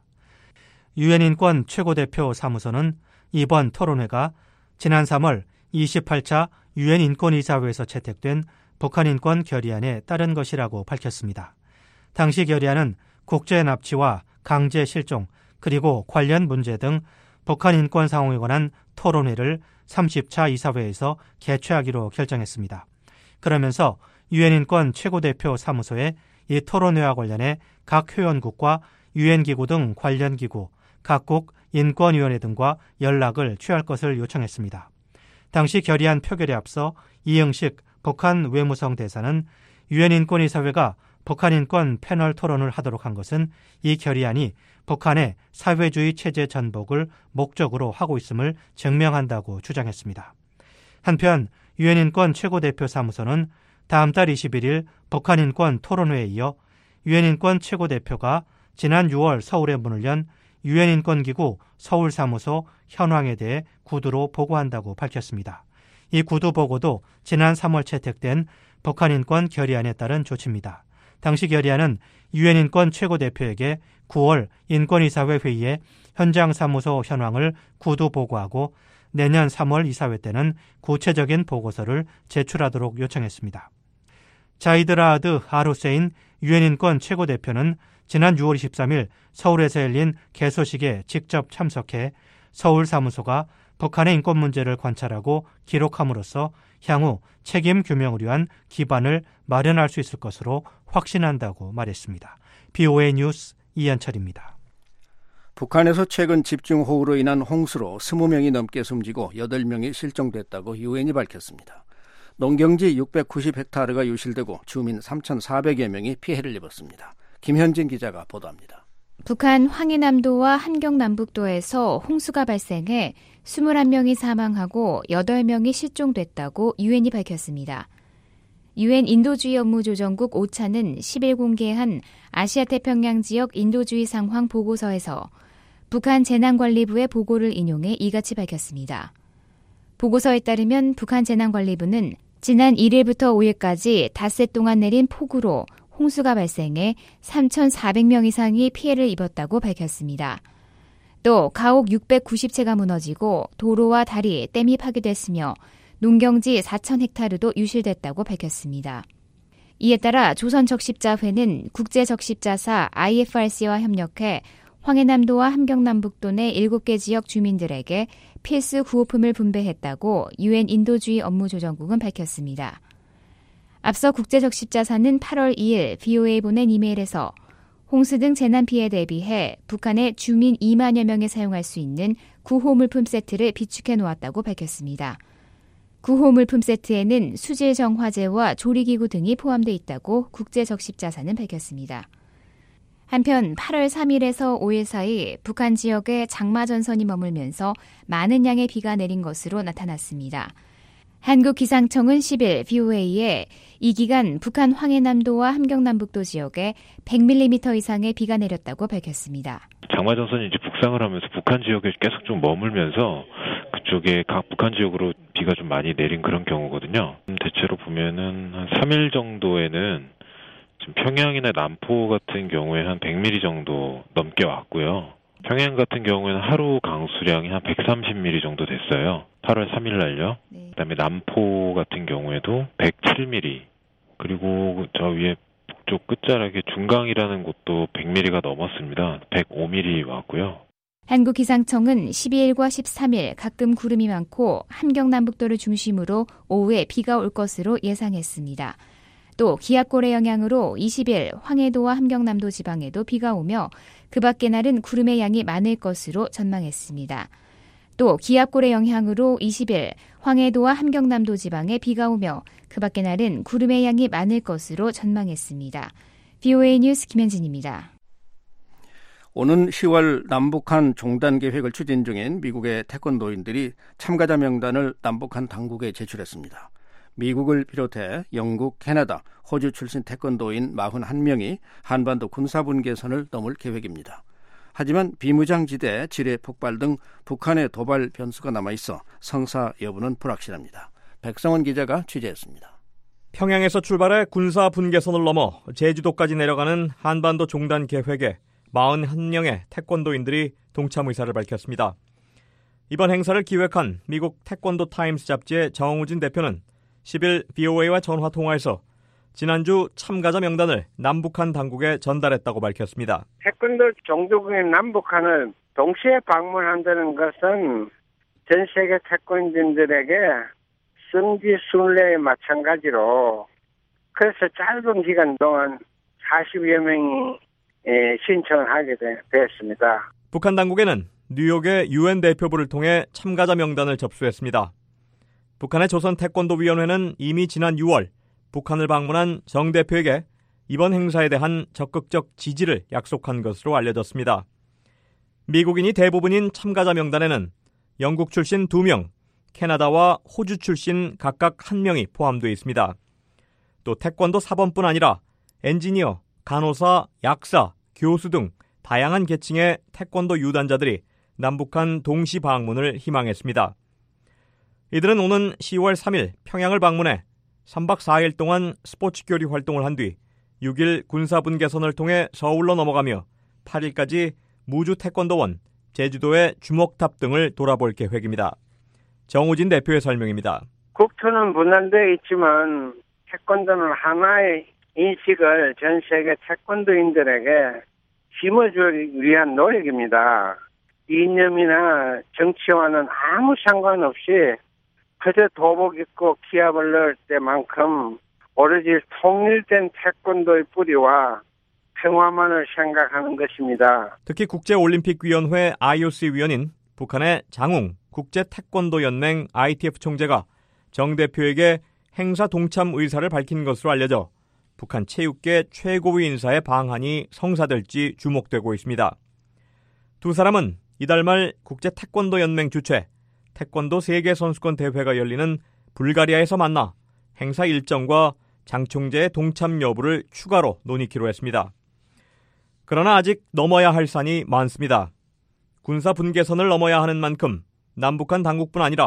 유엔 인권 최고대표 사무소는 이번 토론회가 지난 삼월 이십팔 차 유엔 인권이사회에서 채택된 북한 인권 결의안에 따른 것이라고 밝혔습니다. 당시 결의안은 국제 납치와 강제 실종 그리고 관련 문제 등 북한 인권 상황에 관한 토론회를 삼십 차 이사회에서 개최하기로 결정했습니다. 그러면서 유엔 인권 최고대표 사무소에 이 토론회와 관련해 각 회원국과 유엔기구 등 관련 기구, 각국 인권위원회 등과 연락을 취할 것을 요청했습니다. 당시 결의안 표결에 앞서 이응식 북한 외무성 대사는 유엔 인권이사회가 북한 인권 패널 토론을 하도록 한 것은 이 결의안이 북한의 사회주의 체제 전복을 목적으로 하고 있음을 증명한다고 주장했습니다. 한편 유엔 인권 최고대표 사무소는 다음 달 이십일일 북한 인권 토론회에 이어 유엔 인권 최고대표가 지난 유월 서울에 문을 연 유엔 인권기구 서울사무소 현황에 대해 구두로 보고한다고 밝혔습니다. 이 구두 보고도 지난 삼월 채택된 북한 인권 결의안에 따른 조치입니다. 당시 결의안은 유엔 인권 최고대표에게 구월 인권이사회 회의에 현장 사무소 현황을 구두 보고하고 내년 삼월 이사회 때는 구체적인 보고서를 제출하도록 요청했습니다. 자이드라아드 알후세인 유엔 인권 최고대표는 지난 유월 이십삼일 서울에서 열린 개소식에 직접 참석해 서울 사무소가 북한의 인권 문제를 관찰하고 기록함으로써 향후 책임 규명을 위한 기반을 마련할 수 있을 것으로 확신한다고 말했습니다. 비오에이 뉴스 이현철입니다. 북한에서 최근 집중호우로 인한 홍수로 이십 명이 넘게 숨지고 여덟 명이 실종됐다고 유엔이 밝혔습니다. 농경지 육백구십 헥타르가 유실되고 주민 삼천사백여 명이 피해를 입었습니다. 김현진 기자가 보도합니다. 북한 황해남도와 한경남북도에서 홍수가 발생해 이십일 명이 사망하고 여덟 명이 실종됐다고 유엔이 밝혔습니다. 유엔 인도주의 업무조정국 오차는 십일 공개한 아시아태평양 지역 인도주의 상황 보고서에서 북한 재난관리부의 보고를 인용해 이같이 밝혔습니다. 보고서에 따르면 북한 재난관리부는 지난 일 일부터 오 일까지 닷새 동안 내린 폭우로 홍수가 발생해 삼천사백 명 이상이 피해를 입었다고 밝혔습니다. 또 가옥 육백구십 채가 무너지고 도로와 다리, 댐이 파괴됐으며 농경지 사천 헥타르도 유실됐다고 밝혔습니다. 이에 따라 조선적십자회는 국제적십자사 아이에프알씨와 협력해 황해남도와 함경남북도 내 일곱 개 지역 주민들에게 필수 구호품을 분배했다고 유엔 인도주의 업무조정국은 밝혔습니다. 앞서 국제적십자사는 팔월 이일 브이오에이에 보낸 이메일에서 홍수 등 재난 피해에 대비해 북한의 주민 이만여 명이 사용할 수 있는 구호물품 세트를 비축해 놓았다고 밝혔습니다. 구호물품 세트에는 수질 정화제와 조리기구 등이 포함되어 있다고 국제적십자사는 밝혔습니다. 한편 팔월 삼일에서 오일 사이 북한 지역에 장마전선이 머물면서 많은 양의 비가 내린 것으로 나타났습니다. 한국기상청은 십일 브이오에이에 이 기간 북한 황해남도와 함경남북도 지역에 백 밀리미터 이상의 비가 내렸다고 밝혔습니다. 장마전선이 이제 북상을 하면서 북한 지역에 계속 좀 머물면서 그쪽에 각 북한 지역으로 비가 좀 많이 내린 그런 경우거든요. 대체로 보면은 한 삼 일 정도에는 지금 평양이나 남포 같은 경우에 한 백 밀리미터 정도 넘게 왔고요. 평양 같은 경우에는 하루 강수량이 한 백삼십 밀리미터 정도 됐어요. 팔월 삼일 날요. 네. 그다음에 남포 같은 경우에도 백칠 밀리미터. 그리고 저 위에 북쪽 끝자락에 중강이라는 곳도 백 밀리미터가 넘었습니다. 백오 밀리미터 왔고요. 한국기상청은 십이일과 십삼일 가끔 구름이 많고 함경남북도를 중심으로 오후에 비가 올 것으로 예상했습니다. 또 기압골의 영향으로 이십일 황해도와 함경남도 지방에도 비가 오며 그 밖의 날은 구름의 양이 많을 것으로 전망했습니다. 또 기압골의 영향으로 이십일 황해도와 함경남도 지방에 비가 오며 그 밖의 날은 구름의 양이 많을 것으로 전망했습니다. 브이오에이 뉴스 김현진입니다. 오는 시월 남북한 종단 계획을 추진 중인 미국의 태권도인들이 참가자 명단을 남북한 당국에 제출했습니다. 미국을 비롯해 영국, 캐나다, 호주 출신 태권도인 사십일 명이 한반도 군사분계선을 넘을 계획입니다. 하지만 비무장지대, 지뢰 폭발 등 북한의 도발 변수가 남아있어 성사 여부는 불확실합니다. 백성원 기자가 취재했습니다. 평양에서 출발해 군사분계선을 넘어 제주도까지 내려가는 한반도 종단 계획에 사십일 명의 태권도인들이 동참 의사를 밝혔습니다. 이번 행사를 기획한 미국 태권도 타임스 잡지의 정우진 대표는 십일 브이오에이와 전화통화에서 지난주 참가자 명단을 남북한 당국에 전달했다고 밝혔습니다. 태권도 종주국인 남북한을 동시에 방문한다는 것은 전 세계 태권인들에게 성지순례에 마찬가지로 그래서 짧은 기간 동안 사십여 명이 신청을 하게 되었습니다. 북한 당국에는 뉴욕의 유엔 대표부를 통해 참가자 명단을 접수했습니다. 북한의 조선태권도위원회는 이미 지난 유월 북한을 방문한 정 대표에게 이번 행사에 대한 적극적 지지를 약속한 것으로 알려졌습니다. 미국인이 대부분인 참가자 명단에는 영국 출신 두 명, 캐나다와 호주 출신 각각 한 명이 포함되어 있습니다. 또 태권도 사범뿐 아니라 엔지니어, 간호사, 약사, 교수 등 다양한 계층의 태권도 유단자들이 남북한 동시 방문을 희망했습니다. 이들은 오는 시월 삼일 평양을 방문해 삼박 사일 동안 스포츠 교류 활동을 한 뒤 육 일 군사분계선을 통해 서울로 넘어가며 팔 일까지 무주 태권도원, 제주도의 주먹탑 등을 돌아볼 계획입니다. 정우진 대표의 설명입니다. 국토는 분할되어 있지만 태권도는 하나의 인식을 전 세계 태권도인들에게 심어주기 위한 노력입니다. 이념이나 정치와는 아무 상관없이 그저 도복 입고 기합을 넣을 때만큼 오로지 통일된 태권도의 뿌리와 평화만을 생각하는 것입니다. 특히 국제올림픽위원회 아이오씨 위원인 북한의 장웅 국제태권도연맹 아이티에프 총재가 정 대표에게 행사 동참 의사를 밝힌 것으로 알려져 북한 체육계 최고위 인사의 방한이 성사될지 주목되고 있습니다. 두 사람은 이달 말 국제태권도연맹 주최 태권도 세계선수권 대회가 열리는 불가리아에서 만나 행사 일정과 장 총재의 동참 여부를 추가로 논의키로 했습니다. 그러나 아직 넘어야 할 산이 많습니다. 군사 분계선을 넘어야 하는 만큼 남북한 당국뿐 아니라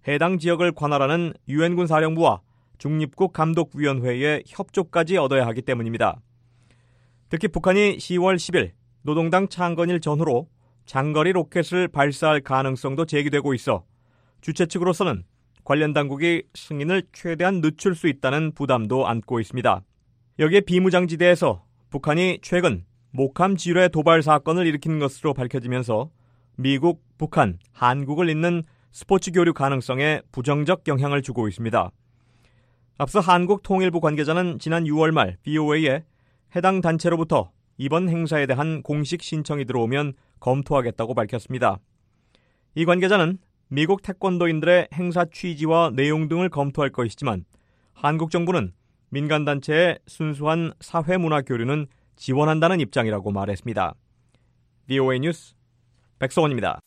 해당 지역을 관할하는 유엔군 사령부와 중립국 감독위원회의 협조까지 얻어야 하기 때문입니다. 특히 북한이 시월 십일 노동당 창건일 전후로 장거리 로켓을 발사할 가능성도 제기되고 있어 주최 측으로서는 관련 당국이 승인을 최대한 늦출 수 있다는 부담도 안고 있습니다. 여기에 비무장지대에서 북한이 최근 목함 지뢰 도발 사건을 일으킨 것으로 밝혀지면서 미국, 북한, 한국을 잇는 스포츠 교류 가능성에 부정적 영향을 주고 있습니다. 앞서 한국통일부 관계자는 지난 유월 말 브이오에이에 해당 단체로부터 이번 행사에 대한 공식 신청이 들어오면 검토하겠다고 밝혔습니다. 이 관계자는 미국 태권도인들의 행사 취지와 내용 등을 검토할 것이지만 한국 정부는 민간단체의 순수한 사회문화 교류는 지원한다는 입장이라고 말했습니다. 브이오에이 뉴스 백성원입니다.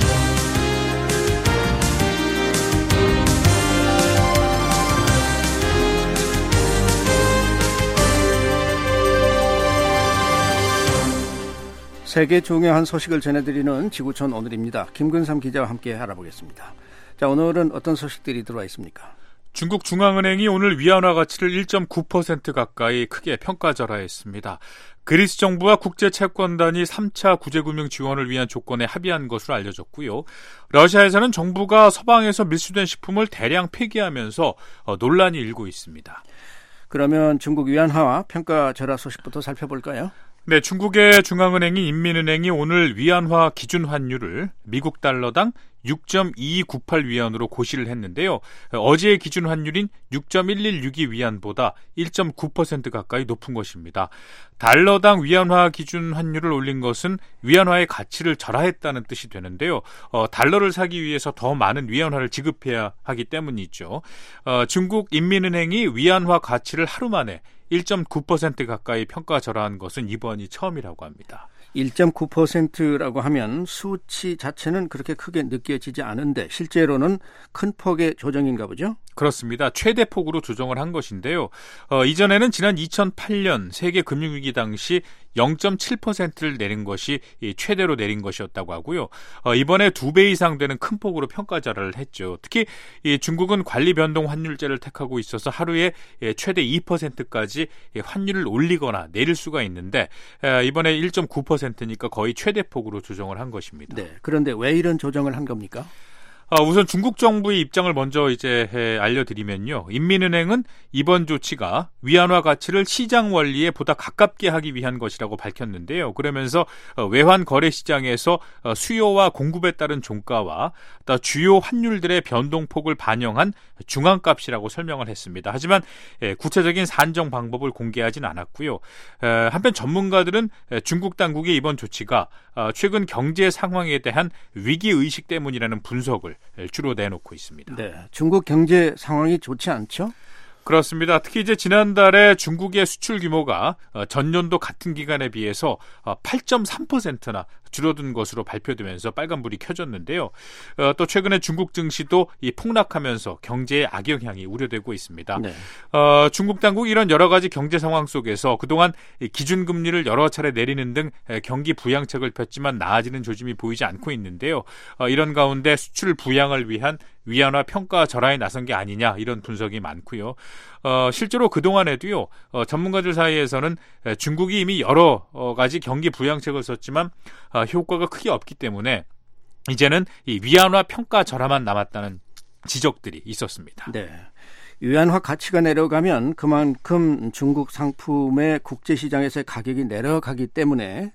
세계 중요한 소식을 전해드리는 지구촌 오늘입니다. 김근삼 기자와 함께 알아보겠습니다. 자, 오늘은 어떤 소식들이 들어와 있습니까? 중국 중앙은행이 오늘 위안화 가치를 일 점 구 퍼센트 가까이 크게 평가절하했습니다. 그리스 정부와 국제채권단이 삼 차 구제금융 지원을 위한 조건에 합의한 것으로 알려졌고요. 러시아에서는 정부가 서방에서 밀수된 식품을 대량 폐기하면서 논란이 일고 있습니다. 그러면 중국 위안화와 평가절하 소식부터 살펴볼까요? 네, 중국의 중앙은행인 인민은행이 오늘 위안화 기준 환율을 미국 달러당 육 점 이이구팔 위안으로 고시를 했는데요. 어제의 기준 환율인 육 점 일일육이 위안보다 일 점 구 퍼센트 가까이 높은 것입니다. 달러당 위안화 기준 환율을 올린 것은 위안화의 가치를 절하했다는 뜻이 되는데요. 어, 달러를 사기 위해서 더 많은 위안화를 지급해야 하기 때문이죠. 어, 중국 인민은행이 위안화 가치를 하루 만에 일 점 구 퍼센트 가까이 평가절하한 것은 이번이 처음이라고 합니다. 일 점 구 퍼센트라고 하면 수치 자체는 그렇게 크게 느껴지지 않은데 실제로는 큰 폭의 조정인가 보죠? 그렇습니다. 최대 폭으로 조정을 한 것인데요. 어, 이전에는 지난 이천팔 년 세계 금융위기 당시 영 점 칠 퍼센트를 내린 것이 최대로 내린 것이었다고 하고요. 어, 이번에 두 배 이상 되는 큰 폭으로 평가절하를 했죠. 특히 이 중국은 관리 변동 환율제를 택하고 있어서 하루에 최대 이 퍼센트까지 환율을 올리거나 내릴 수가 있는데 이번에 일 점 구 퍼센트니까 거의 최대 폭으로 조정을 한 것입니다. 네. 그런데 왜 이런 조정을 한 겁니까? 아, 우선 중국 정부의 입장을 먼저 이제 해, 알려드리면요. 인민은행은 이번 조치가 위안화 가치를 시장 원리에 보다 가깝게 하기 위한 것이라고 밝혔는데요. 그러면서 외환 거래 시장에서 수요와 공급에 따른 종가와 또 주요 환율들의 변동폭을 반영한 중앙값이라고 설명을 했습니다. 하지만 구체적인 산정 방법을 공개하진 않았고요. 한편 전문가들은 중국 당국의 이번 조치가 최근 경제 상황에 대한 위기의식 때문이라는 분석을 주로 내놓고 있습니다. 네, 중국 경제 상황이 좋지 않죠? 그렇습니다. 특히 이제 지난달에 중국의 수출 규모가 전년도 같은 기간에 비해서 팔 점 삼 퍼센트나 줄어든 것으로 발표되면서 빨간불이 켜졌는데요. 또 최근에 중국 증시도 이 폭락하면서 경제의 악영향이 우려되고 있습니다. 네. 어, 중국 당국이 이런 여러 가지 경제 상황 속에서 그동안 기준금리를 여러 차례 내리는 등 경기 부양책을 폈지만 나아지는 조짐이 보이지 않고 있는데요. 어, 이런 가운데 수출 부양을 위한 위안화 평가 절하에 나선 게 아니냐 이런 분석이 많고요. 어, 실제로 그동안에도요. 어, 전문가들 사이에서는 중국이 이미 여러 가지 경기 부양책을 썼지만 어, 효과가 크게 없기 때문에 이제는 이 위안화 평가 절하만 남았다는 지적들이 있었습니다. 네. 위안화 가치가 내려가면 그만큼 중국 상품의 국제시장에서의 가격이 내려가기 때문에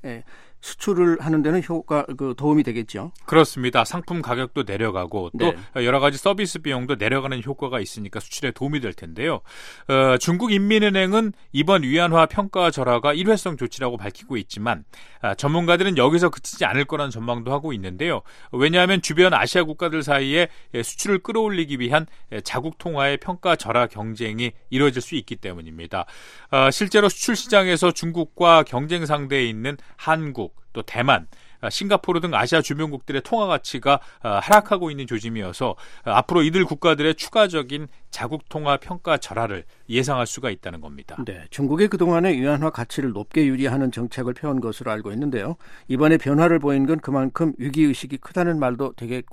수출을 하는 데는 효과, 그 도움이 되겠죠. 그렇습니다. 상품 가격도 내려가고 또 네. 여러 가지 서비스 비용도 내려가는 효과가 있으니까 수출에 도움이 될 텐데요. 어, 중국 인민은행은 이번 위안화 평가 절하가 일회성 조치라고 밝히고 있지만 아, 전문가들은 여기서 그치지 않을 거라는 전망도 하고 있는데요. 왜냐하면 주변 아시아 국가들 사이에 수출을 끌어올리기 위한 자국 통화의 평가 절하 경쟁이 이루어질 수 있기 때문입니다. 어, 실제로 수출 시장에서 중국과 경쟁 상대에 있는 한국 또 대만, 싱가포르 등 아시아 주변국들의 통화 가치가 하락하고 있는 조짐이어서 앞으로 이들 국가들의 추가적인 자국 통화 평가 절하를 예상할 수가 있다는 겁니다. 네, 중국이 그동안의 위안화 가치를 높게 유지하는 정책을 펴온 것으로 알고 있는데요. 이번에 변화를 보인 건 그만큼 위기의식이 크다는 말도 되겠군요.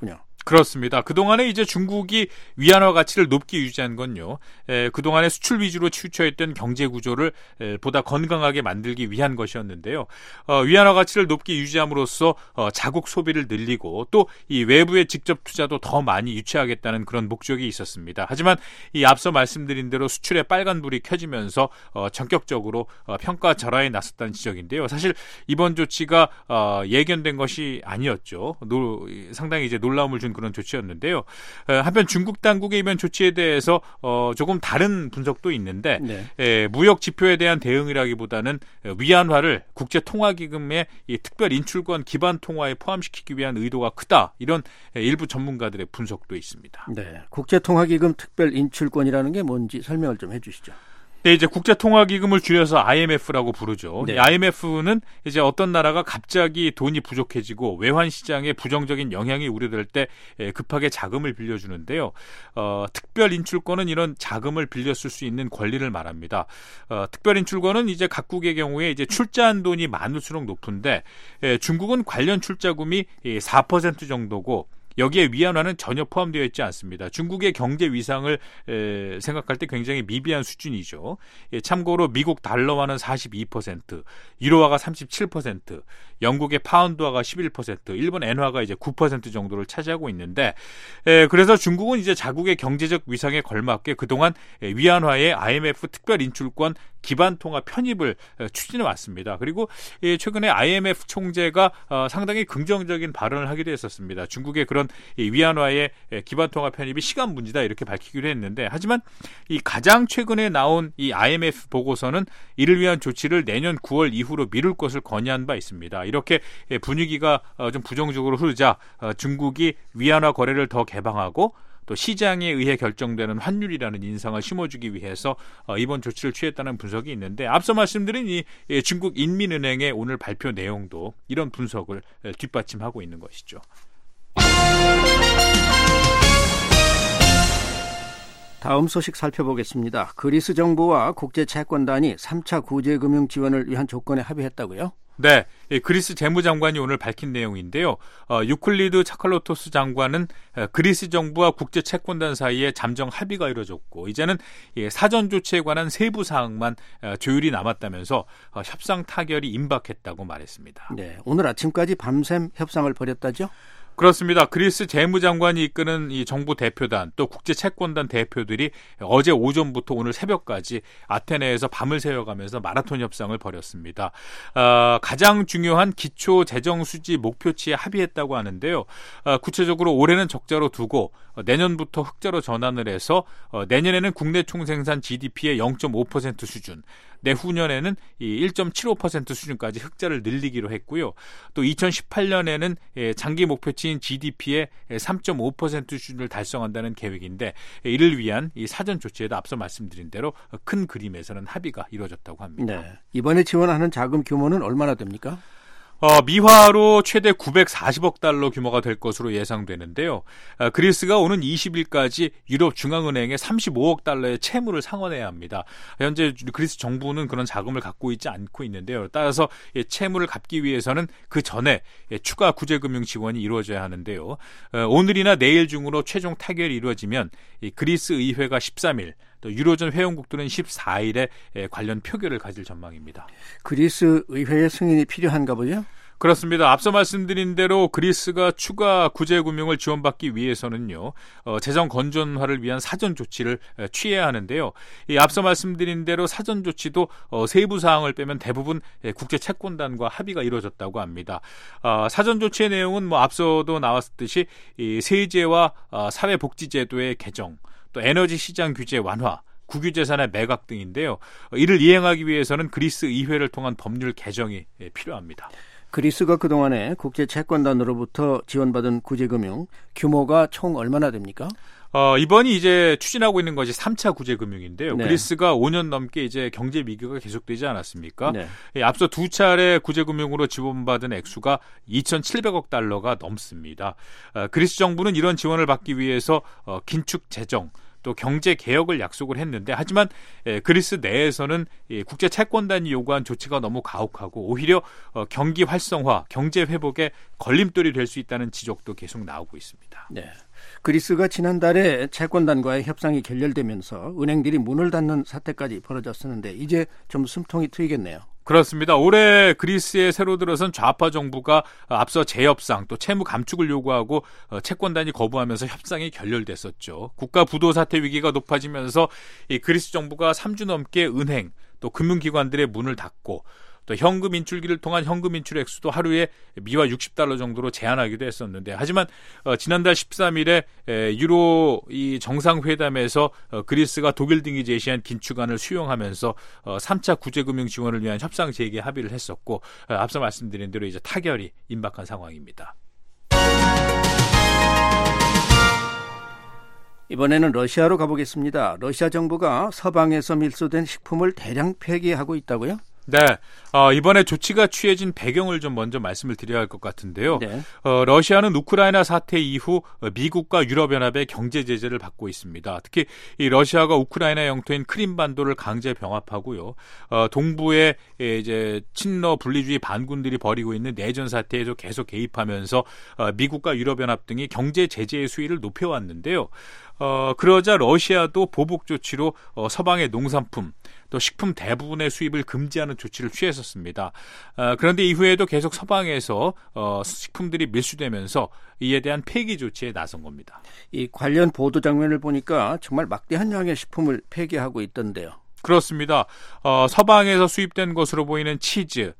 그렇습니다. 그동안에 이제 중국이 위안화 가치를 높게 유지한 건요. 에, 그동안에 수출 위주로 치우쳐있던 경제 구조를 에, 보다 건강하게 만들기 위한 것이었는데요. 어, 위안화 가치를 높게 유지함으로써 어, 자국 소비를 늘리고 또 이 외부의 직접 투자도 더 많이 유치하겠다는 그런 목적이 있었습니다. 하지만 이 앞서 말씀드린 대로 수출에 빨간불이 켜지면서 어, 전격적으로 어, 평가 절하에 나섰다는 지적인데요. 사실 이번 조치가 어, 예견된 것이 아니었죠. 노, 상당히 이제 놀라움을 준 그런 조치였는데요. 에, 한편 중국 당국의 이번 조치에 대해서 어, 조금 다른 분석도 있는데 네. 에, 무역 지표에 대한 대응이라기보다는 위안화를 국제통화기금의 이 특별 인출권 기반 통화에 포함시키기 위한 의도가 크다. 이런 일부 전문가들의 분석도 있습니다. 네, 국제통화기금 특별 인출권이라는 게 뭔지 설명을 좀 해주시죠. 네, 이제 국제통화기금을 줄여서 아이엠에프라고 부르죠. 네. 이 아이엠에프는 이제 어떤 나라가 갑자기 돈이 부족해지고 외환 시장에 부정적인 영향이 우려될 때 급하게 자금을 빌려주는데요. 어, 특별 인출권은 이런 자금을 빌렸을 수 있는 권리를 말합니다. 어, 특별 인출권은 이제 각국의 경우에 이제 출자한 돈이 많을수록 높은데 에, 중국은 관련 출자금이 사 퍼센트 정도고. 여기에 위안화는 전혀 포함되어 있지 않습니다. 중국의 경제 위상을 에, 생각할 때 굉장히 미비한 수준이죠. 예, 참고로 미국 달러화는 사십이 퍼센트, 유로화가 삼십칠 퍼센트, 영국의 파운드화가 십일 퍼센트, 일본 엔화가 이제 구 퍼센트 정도를 차지하고 있는데, 에, 그래서 중국은 이제 자국의 경제적 위상에 걸맞게 그동안 위안화의 아이엠에프 특별 인출권 기반 통화 편입을 추진해 왔습니다. 그리고 최근에 아이엠에프 총재가 상당히 긍정적인 발언을 하기도 했었습니다. 중국의 그런 위안화의 기반 통화 편입이 시간 문제다 이렇게 밝히기로 했는데, 하지만 이 가장 최근에 나온 이 아이엠에프 보고서는 이를 위한 조치를 내년 구월 이후로 미룰 것을 건의한 바 있습니다. 이렇게 분위기가 좀 부정적으로 흐르자 중국이 위안화 거래를 더 개방하고 또 시장에 의해 결정되는 환율이라는 인상을 심어주기 위해서 이번 조치를 취했다는 분석이 있는데, 앞서 말씀드린 이 중국 인민은행의 오늘 발표 내용도 이런 분석을 뒷받침하고 있는 것이죠. 다음 소식 살펴보겠습니다. 그리스 정부와 국제채권단이 삼 차 구제금융 지원을 위한 조건에 합의했다고요? 네, 그리스 재무장관이 오늘 밝힌 내용인데요. 어, 유클리드 차칼로토스 장관은 그리스 정부와 국제채권단 사이에 잠정 합의가 이루어졌고 이제는 사전 조치에 관한 세부 사항만 조율이 남았다면서 협상 타결이 임박했다고 말했습니다. 네, 오늘 아침까지 밤샘 협상을 벌였다죠? 그렇습니다. 그리스 재무장관이 이끄는 이 정부 대표단 또 국제채권단 대표들이 어제 오전부터 오늘 새벽까지 아테네에서 밤을 새워가면서 마라톤 협상을 벌였습니다. 어, 가장 중요한 기초 재정 수지 목표치에 합의했다고 하는데요. 어, 구체적으로 올해는 적자로 두고 어, 내년부터 흑자로 전환을 해서 어, 내년에는 국내 총생산 지디피의 영 점 오 퍼센트 수준, 내후년에는 이 일 점 칠오 퍼센트 수준까지 흑자를 늘리기로 했고요. 또 이천십팔 년에는 장기 목표치인 지디피의 삼 점 오 퍼센트 수준을 달성한다는 계획인데, 이를 위한 이 사전 조치에도 앞서 말씀드린 대로 큰 그림에서는 합의가 이루어졌다고 합니다. 네. 이번에 지원하는 자금 규모는 얼마나 됩니까? 어, 미화로 최대 구백사십억 달러 규모가 될 것으로 예상되는데요. 어, 그리스가 오는 이십 일까지 유럽 중앙은행에 삼십오억 달러의 채무를 상환해야 합니다. 현재 그리스 정부는 그런 자금을 갖고 있지 않고 있는데요. 따라서 예, 채무를 갚기 위해서는 그 전에 예, 추가 구제금융 지원이 이루어져야 하는데요. 어, 오늘이나 내일 중으로 최종 타결이 이루어지면 이 그리스 의회가 십삼 일, 또 유로존 회원국들은 십사 일에 관련 표결을 가질 전망입니다. 그리스 의회의 승인이 필요한가 보죠? 그렇습니다. 앞서 말씀드린 대로 그리스가 추가 구제금융을 지원받기 위해서는요, 어, 재정 건전화를 위한 사전 조치를 취해야 하는데요. 이 앞서 말씀드린 대로 사전 조치도 어, 세부 사항을 빼면 대부분 국제채권단과 합의가 이루어졌다고 합니다. 어, 사전 조치의 내용은 뭐 앞서도 나왔듯이 이 세제와 어, 사회복지제도의 개정, 또 에너지 시장 규제 완화, 국유재산의 매각 등인데요. 이를 이행하기 위해서는 그리스 의회를 통한 법률 개정이 필요합니다. 그리스가 그동안에 국제채권단으로부터 지원받은 구제금융 규모가 총 얼마나 됩니까? 어, 이번이 이제 추진하고 있는 것이 삼 차 구제금융인데요. 네. 그리스가 오 년 넘게 이제 경제 위기가 계속되지 않았습니까? 네. 예, 앞서 두 차례 구제금융으로 지원받은 액수가 이천칠백억 달러가 넘습니다. 어, 그리스 정부는 이런 지원을 받기 위해서 어, 긴축 재정, 또 또 경제 개혁을 약속을 했는데 하지만 그리스 내에서는 국제 채권단이 요구한 조치가 너무 가혹하고 오히려 경기 활성화, 경제 회복에 걸림돌이 될 수 있다는 지적도 계속 나오고 있습니다. 네. 그리스가 지난달에 채권단과의 협상이 결렬되면서 은행들이 문을 닫는 사태까지 벌어졌었는데 이제 좀 숨통이 트이겠네요. 그렇습니다. 올해 그리스에 새로 들어선 좌파 정부가 앞서 재협상 또 채무 감축을 요구하고 채권단이 거부하면서 협상이 결렬됐었죠. 국가 부도 사태 위기가 높아지면서 이 그리스 정부가 삼 주 넘게 은행 또 금융기관들의 문을 닫고 또 현금 인출기를 통한 현금 인출 액수도 하루에 미화 육십 달러 정도로 제한하기도 했었는데 하지만 어, 지난달 십삼 일에 에, 유로 이 정상회담에서 어, 그리스가 독일 등이 제시한 긴축안을 수용하면서 어, 삼 차 구제금융 지원을 위한 협상 재개 합의를 했었고 어, 앞서 말씀드린 대로 이제 타결이 임박한 상황입니다. 이번에는 러시아로 가보겠습니다. 러시아 정부가 서방에서 밀수된 식품을 대량 폐기하고 있다고요? 네, 어, 이번에 조치가 취해진 배경을 좀 먼저 말씀을 드려야 할 것 같은데요. 네. 어, 러시아는 우크라이나 사태 이후 미국과 유럽연합의 경제 제재를 받고 있습니다. 특히 이 러시아가 우크라이나 영토인 크림반도를 강제 병합하고요. 어, 동부에 이제 친러 분리주의 반군들이 벌이고 있는 내전 사태에도 계속 개입하면서 어, 미국과 유럽연합 등이 경제 제재의 수위를 높여왔는데요. 어, 그러자 러시아도 보복 조치로 어, 서방의 농산품 또 식품 대부분의 수입을 금지하는 조치를 취했었습니다. 어, 그런데 이후에도 계속 서방에서 어, 식품들이 밀수되면서 이에 대한 폐기 조치에 나선 겁니다. 이 관련 보도 장면을 보니까 정말 막대한 양의 식품을 폐기하고 있던데요. 그렇습니다. 어, 서방에서 수입된 것으로 보이는 치즈,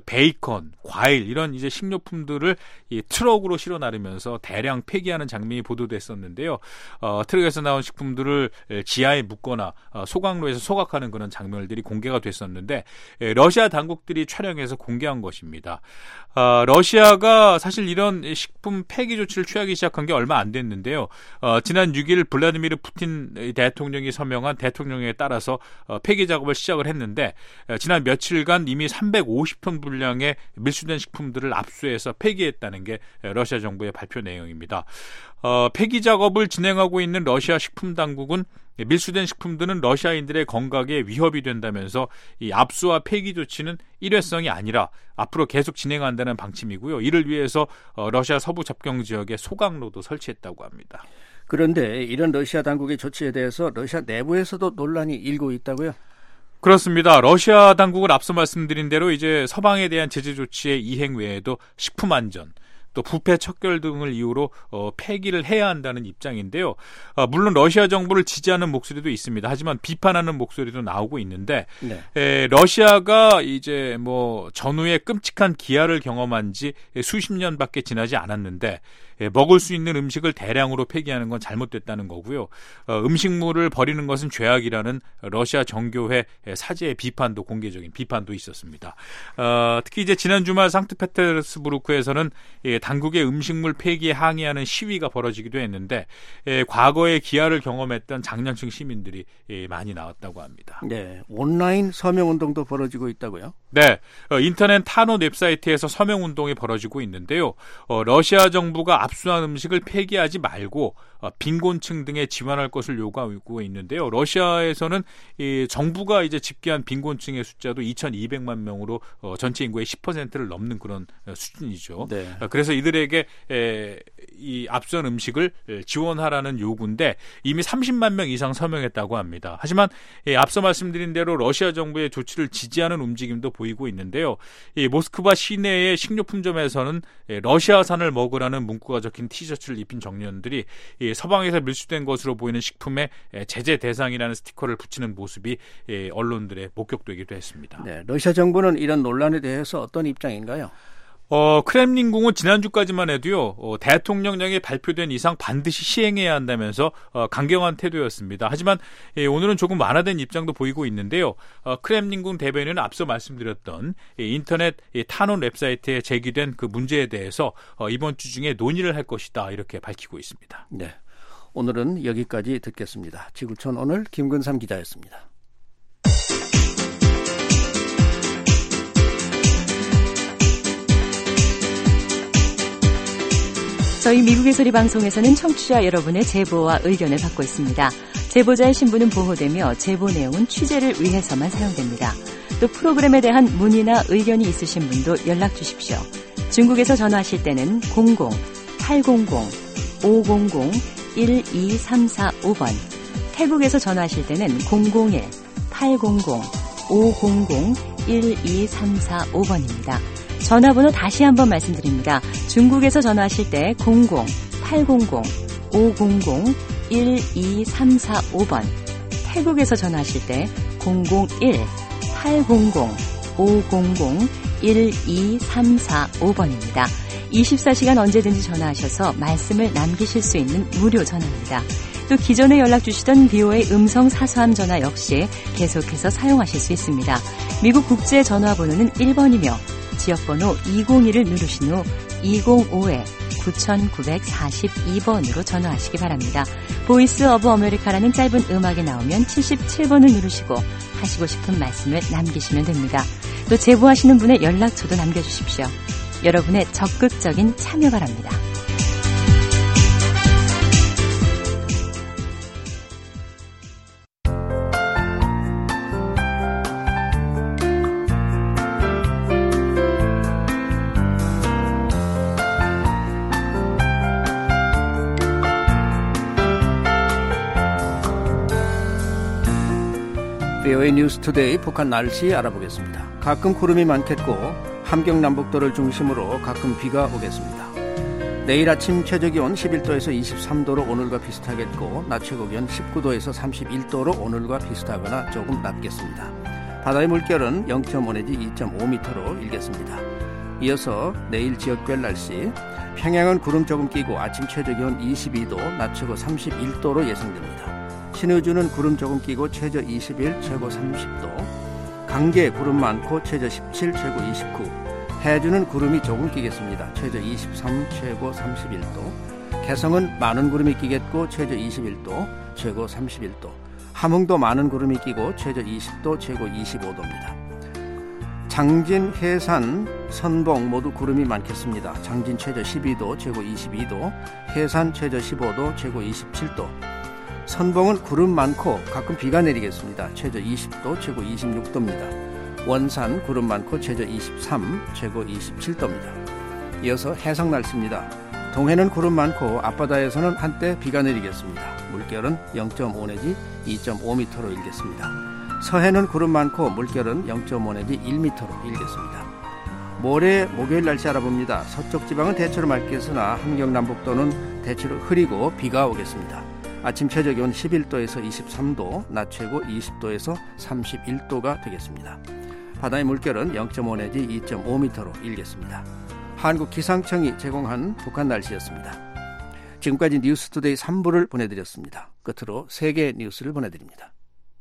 베이컨, 과일 이런 이제 식료품들을 이 트럭으로 실어 나르면서 대량 폐기하는 장면이 보도됐었는데요. 어, 트럭에서 나온 식품들을 지하에 묻거나 어, 소각로에서 소각하는 그런 장면들이 공개가 됐었는데 에, 러시아 당국들이 촬영해서 공개한 것입니다. 어, 러시아가 사실 이런 식품 폐기 조치를 취하기 시작한 게 얼마 안 됐는데요. 어, 지난 육 일 블라디미르 푸틴 대통령이 서명한 대통령에 따라서 어, 폐기 작업을 시작을 했는데 어, 지난 며칠간 이미 삼백오십 톤 분량의 밀수된 식품들을 압수해서 폐기했다는 게 러시아 정부의 발표 내용입니다. 어, 폐기 작업을 진행하고 있는 러시아 식품당국은 밀수된 식품들은 러시아인들의 건강에 위협이 된다면서 이 압수와 폐기 조치는 일회성이 아니라 앞으로 계속 진행한다는 방침이고요. 이를 위해서 어, 러시아 서부 접경 지역에 소각로도 설치했다고 합니다. 그런데 이런 러시아 당국의 조치에 대해서 러시아 내부에서도 논란이 일고 있다고요? 그렇습니다. 러시아 당국은 앞서 말씀드린 대로 이제 서방에 대한 제재 조치의 이행 외에도 식품 안전, 또 부패 척결 등을 이유로 어, 폐기를 해야 한다는 입장인데요. 어, 물론 러시아 정부를 지지하는 목소리도 있습니다. 하지만 비판하는 목소리도 나오고 있는데 네. 에, 러시아가 이제 뭐 전후에 끔찍한 기아를 경험한 지 수십 년밖에 지나지 않았는데 에, 먹을 수 있는 음식을 대량으로 폐기하는 건 잘못됐다는 거고요. 어, 음식물을 버리는 것은 죄악이라는 러시아 정교회 사제의 비판도 공개적인 비판도 있었습니다. 어, 특히 이제 지난 주말 상트페테르스부르크에서는 예, 당국의 음식물 폐기에 항의하는 시위가 벌어지기도 했는데 예, 과거에 기아를 경험했던 장년층 시민들이 예, 많이 나왔다고 합니다. 네, 온라인 서명운동도 벌어지고 있다고요? 네, 어, 인터넷 탄원 웹사이트에서 서명운동이 벌어지고 있는데요. 어, 러시아 정부가 압수한 음식을 폐기하지 말고 어, 빈곤층 등에 지원할 것을 요구하고 있는데요. 러시아에서는 이 정부가 이제 집계한 빈곤층의 숫자도 이천이백만 명으로 어, 전체 인구의 십 퍼센트를 넘는 그런 어, 수준이죠. 네. 어, 그래서 이들에게 에, 이 압수한 음식을 지원하라는 요구인데 이미 삼십만 명 이상 서명했다고 합니다. 하지만 예, 앞서 말씀드린 대로 러시아 정부의 조치를 지지하는 움직임도 보이고 있는데요. 이 모스크바 시내의 식료품점에서는 예, 러시아산을 먹으라는 문구가 적힌 티셔츠를 입힌 청년들이 예, 서방에서 밀수된 것으로 보이는 식품에 예, 제재 대상이라는 스티커를 붙이는 모습이 예, 언론들의 목격되기도 했습니다. 네, 러시아 정부는 이런 논란에 대해서 어떤 입장인가요? 어, 크렘린궁은 지난주까지만 해도요, 어, 대통령령에 발표된 이상 반드시 시행해야 한다면서 어, 강경한 태도였습니다. 하지만 예, 오늘은 조금 완화된 입장도 보이고 있는데요. 어, 크렘린궁 대변인은 앞서 말씀드렸던 예, 인터넷 예, 탄원 웹사이트에 제기된 그 문제에 대해서 어, 이번 주 중에 논의를 할 것이다 이렇게 밝히고 있습니다. 네, 오늘은 여기까지 듣겠습니다. 지구촌 오늘 김근삼 기자였습니다. 저희 미국의 소리 방송에서는 청취자 여러분의 제보와 의견을 받고 있습니다. 제보자의 신분은 보호되며 제보 내용은 취재를 위해서만 사용됩니다. 또 프로그램에 대한 문의나 의견이 있으신 분도 연락 주십시오. 중국에서 전화하실 때는 공공 팔공공 오공공 일이삼사오 번, 태국에서 전화하실 때는 공공일 팔공공 오공공 일이삼사오 번입니다. 전화번호 다시 한번 말씀드립니다. 중국에서 전화하실 때 공공 팔공공 오공공 일이삼사오 번, 태국에서 전화하실 때 공공일 팔공공 오공공 일이삼사오 번입니다. 이십사 시간 언제든지 전화하셔서 말씀을 남기실 수 있는 무료 전화입니다. 또 기존에 연락 주시던 비오에이 음성 사서함 전화 역시 계속해서 사용하실 수 있습니다. 미국 국제 전화번호는 일 번이며 지역번호 이공일을 누르신 후 이공오 구구사이 번으로 전화하시기 바랍니다. 보이스 오브 아메리카라는 짧은 음악이 나오면 칠십칠 번을 누르시고 하시고 싶은 말씀을 남기시면 됩니다. 또 제보하시는 분의 연락처도 남겨주십시오. 여러분의 적극적인 참여 바랍니다. 비오에이 뉴스 투데이 북한 날씨 알아보겠습니다. 가끔 구름이 많겠고 함경 남북도를 중심으로 가끔 비가 오겠습니다. 내일 아침 최저기온 십일 도에서 이십삼 도로 오늘과 비슷하겠고 낮 최고기온 십구 도에서 삼십일 도로 오늘과 비슷하거나 조금 낮겠습니다. 바다의 물결은 영 점 오 내지 이 점 오 미터로 일겠습니다. 이어서 내일 지역별 날씨, 평양은 구름 조금 끼고 아침 최저기온 이십이 도, 낮 최고 삼십일 도로 예상됩니다. 신의주는 구름 조금 끼고 최저 이십일, 최고 삼십 도, 강계 구름 많고 최저 십칠, 최고 이십구, 해주는 구름이 조금 끼겠습니다. 최저 이십삼, 최고 삼십일 도, 개성은 많은 구름이 끼겠고 최저 이십일 도, 최고 삼십일 도, 함흥도 많은 구름이 끼고 최저 이십 도, 최고 이십오 도입니다. 장진, 해산, 선봉 모두 구름이 많겠습니다. 장진 최저 십이 도, 최고 이십이 도, 해산 최저 십오 도, 최고 이십칠 도, 선봉은 구름 많고 가끔 비가 내리겠습니다. 최저 이십 도, 최고 이십육 도입니다. 원산 구름 많고 최저 이십삼, 최고 이십칠 도입니다. 이어서 해상 날씨입니다. 동해는 구름 많고 앞바다에서는 한때 비가 내리겠습니다. 물결은 영 점 오 내지 이 점 오 미터로 일겠습니다. 서해는 구름 많고 물결은 영 점 오 내지 일 미터로 일겠습니다. 모레 목요일 날씨 알아봅니다. 서쪽 지방은 대체로 맑겠으나 함경 남북도는 대체로 흐리고 비가 오겠습니다. 아침 최저기온 십일 도에서 이십삼 도, 낮 최고 이십 도에서 삼십일 도가 되겠습니다. 바다의 물결은 영 점 오 내지 이 점 오 미터로 일겠습니다. 한국기상청이 제공한 북한 날씨였습니다. 지금까지 뉴스투데이 삼 부를 보내드렸습니다. 끝으로 세계 뉴스를 보내드립니다.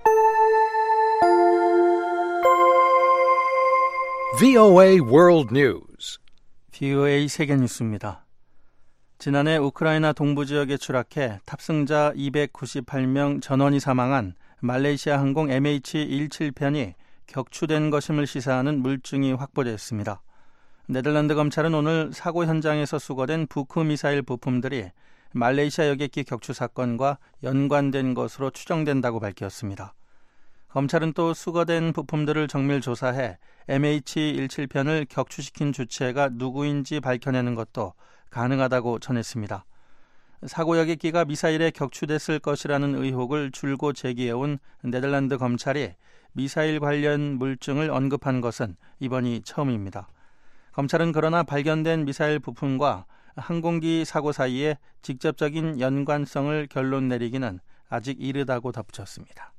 브이오에이 World News. 브이오에이 세계 뉴스입니다. 지난해 우크라이나 동부 지역에 추락해 탑승자 이백구십팔 명 전원이 사망한 말레이시아 항공 엠에이치 십칠 편이 격추된 것임을 시사하는 물증이 확보됐습니다. 네덜란드 검찰은 오늘 사고 현장에서 수거된 부크 미사일 부품들이 말레이시아 여객기 격추 사건과 연관된 것으로 추정된다고 밝혔습니다. 검찰은 또 수거된 부품들을 정밀 조사해 엠에이치 십칠 편을 격추시킨 주체가 누구인지 밝혀내는 것도 가능하다고 전했습니다. 사고 여객기가 미사일에 격추됐을 것이라는 의혹을 줄곧 제기해온 네덜란드 검찰이 미사일 관련 물증을 언급한 것은 이번이 처음입니다. 검찰은 그러나 발견된 미사일 부품과 항공기 사고 사이에 직접적인 연관성을 결론 내리기는 아직 이르다고 덧붙였습니다.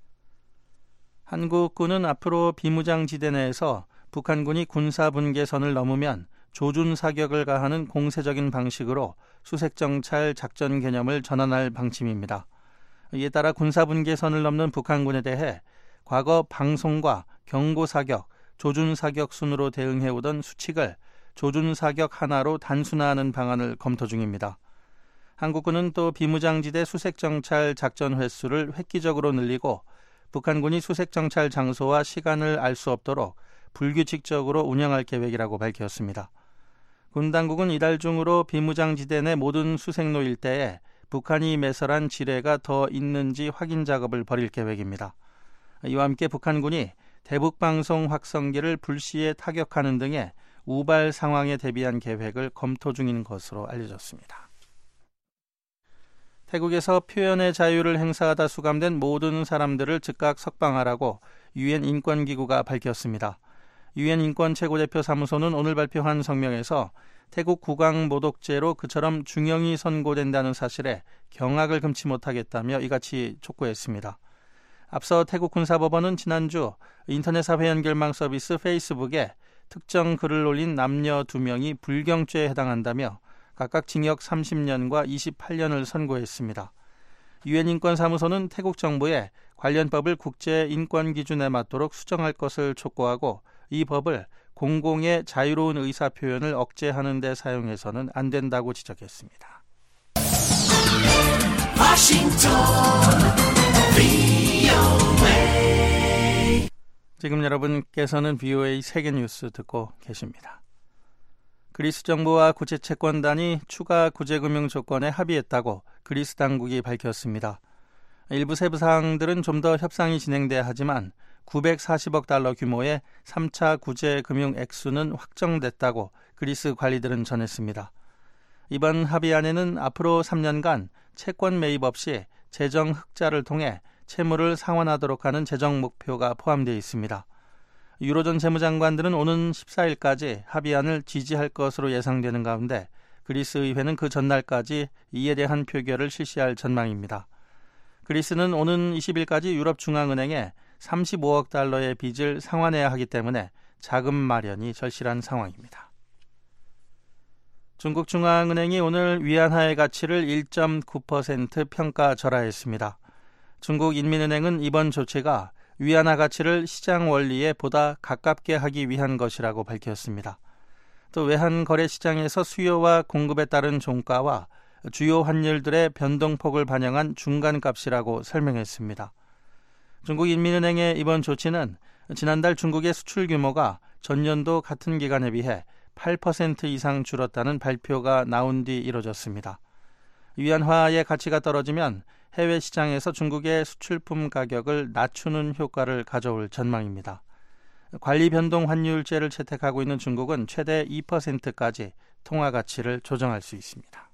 한국군은 앞으로 비무장지대 내에서 북한군이 군사분계선을 넘으면 조준사격을 가하는 공세적인 방식으로 수색정찰 작전 개념을 전환할 방침입니다. 이에 따라 군사분계선을 넘는 북한군에 대해 과거 방송과 경고사격, 조준사격 순으로 대응해오던 수칙을 조준사격 하나로 단순화하는 방안을 검토 중입니다. 한국군은 또 비무장지대 수색정찰 작전 횟수를 획기적으로 늘리고 북한군이 수색정찰 장소와 시간을 알 수 없도록 불규칙적으로 운영할 계획이라고 밝혔습니다. 군 당국은 이달 중으로 비무장지대 내 모든 수색로 일대에 북한이 매설한 지뢰가 더 있는지 확인 작업을 벌일 계획입니다. 이와 함께 북한군이 대북방송 확성기를 불시에 타격하는 등의 우발 상황에 대비한 계획을 검토 중인 것으로 알려졌습니다. 태국에서 표현의 자유를 행사하다 수감된 모든 사람들을 즉각 석방하라고 유엔 인권기구가 밝혔습니다. 유엔 인권 최고대표 사무소는 오늘 발표한 성명에서 태국 국왕모독죄로 그처럼 중형이 선고된다는 사실에 경악을 금치 못하겠다며 이같이 촉구했습니다. 앞서 태국 군사법원은 지난주 인터넷 사회 연결망 서비스 페이스북에 특정 글을 올린 남녀 두 명이 불경죄에 해당한다며 각각 징역 삼십 년과 이십팔 년을 선고했습니다. 유엔 인권사무소는 태국 정부에 관련 법을 국제 인권 기준에 맞도록 수정할 것을 촉구하고 이 법을 공공의 자유로운 의사 표현을 억제하는 데 사용해서는 안 된다고 지적했습니다. 워싱턴 브이오에이 지금 여러분께서는 브이오에이 세계뉴스 듣고 계십니다. 그리스 정부와 구체채권단이 추가 구제금융 조건에 합의했다고 그리스 당국이 밝혔습니다. 일부 세부 사항들은 좀 더 협상이 진행돼야 하지만 구백사십억 달러 규모의 삼 차 구제금융 액수는 확정됐다고 그리스 관리들은 전했습니다. 이번 합의안에는 앞으로 삼 년간 채권 매입 없이 재정 흑자를 통해 채무를 상환하도록 하는 재정 목표가 포함되어 있습니다. 유로존 재무장관들은 오는 십사 일까지 합의안을 지지할 것으로 예상되는 가운데 그리스 의회는 그 전날까지 이에 대한 표결을 실시할 전망입니다. 그리스는 오는 이십 일까지 유럽중앙은행에 삼십오억 달러의 빚을 상환해야 하기 때문에 자금 마련이 절실한 상황입니다. 중국 중앙은행이 오늘 위안화의 가치를 일 점 구 퍼센트 평가 절하했습니다. 중국 인민은행은 이번 조치가 위안화 가치를 시장 원리에 보다 가깝게 하기 위한 것이라고 밝혔습니다. 또 외환 거래 시장에서 수요와 공급에 따른 종가와 주요 환율들의 변동폭을 반영한 중간값이라고 설명했습니다. 중국 인민은행의 이번 조치는 지난달 중국의 수출 규모가 전년도 같은 기간에 비해 팔 퍼센트 이상 줄었다는 발표가 나온 뒤 이뤄졌습니다. 위안화의 가치가 떨어지면 해외 시장에서 중국의 수출품 가격을 낮추는 효과를 가져올 전망입니다. 관리 변동 환율제를 채택하고 있는 중국은 최대 이 퍼센트까지 통화 가치를 조정할 수 있습니다.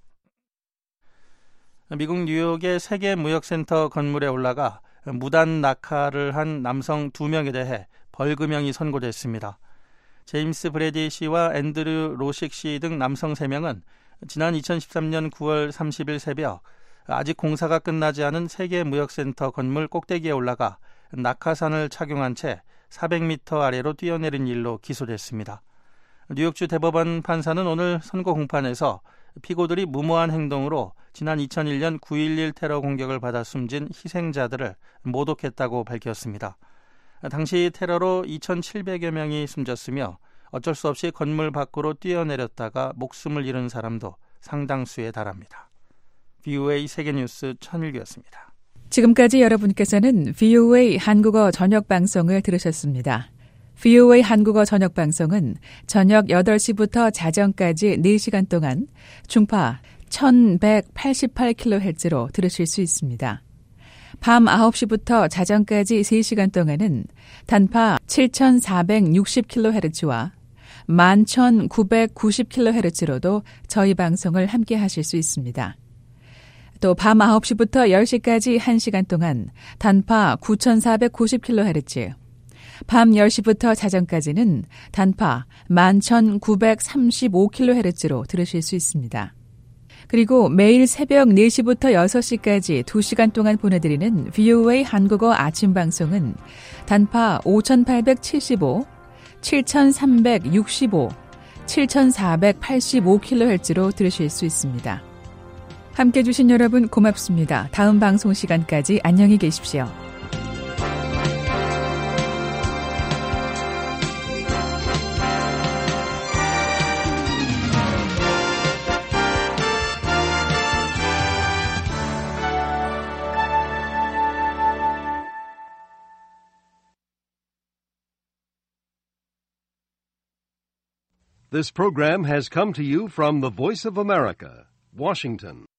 미국 뉴욕의 세계무역센터 건물에 올라가 무단 낙하를 한 남성 두 명에 대해 벌금형이 선고됐습니다. 제임스 브래디 씨와 앤드류 로식 씨 등 남성 세 명은 지난 이천십삼 년 구월 삼십일 새벽 아직 공사가 끝나지 않은 세계무역센터 건물 꼭대기에 올라가 낙하산을 착용한 채 사백 미터 아래로 뛰어내린 일로 기소됐습니다. 뉴욕주 대법원 판사는 오늘 선고 공판에서 피고들이 무모한 행동으로 지난 이천일 년 구일일 테러 공격을 받아 숨진 희생자들을 모독했다고 밝혔습니다. 당시 테러로 이천칠백여 명이 숨졌으며 어쩔 수 없이 건물 밖으로 뛰어내렸다가 목숨을 잃은 사람도 상당수에 달합니다. 브이오에이 세계뉴스 천일규였습니다. 지금까지 여러분께서는 브이오에이 한국어 저녁방송을 들으셨습니다. 브이오에이 한국어 저녁방송은 저녁 여덟 시부터 자정까지 네 시간 동안 중파 천백팔십팔 킬로헤르츠로 들으실 수 있습니다. 밤 아홉 시부터 자정까지 세 시간 동안은 단파 칠천사백육십 킬로헤르츠와 만 천구백구십 킬로헤르츠로도 저희 방송을 함께 하실 수 있습니다. 또 밤 아홉 시부터 열 시까지 한 시간 동안 단파 구천사백구십 킬로헤르츠, 밤 열 시부터 자정까지는 단파 만 천구백삼십오 킬로헤르츠로 들으실 수 있습니다. 그리고 매일 새벽 네 시부터 여섯 시까지 두 시간 동안 보내드리는 브이오에이 한국어 아침 방송은 단파 오천팔백칠십오, 칠천삼백육십오, 칠천사백팔십오 킬로헤르츠로 들으실 수 있습니다. 함께해 주신 여러분 고맙습니다. 다음 방송 시간까지 안녕히 계십시오. This program has come to you from the Voice of America, Washington.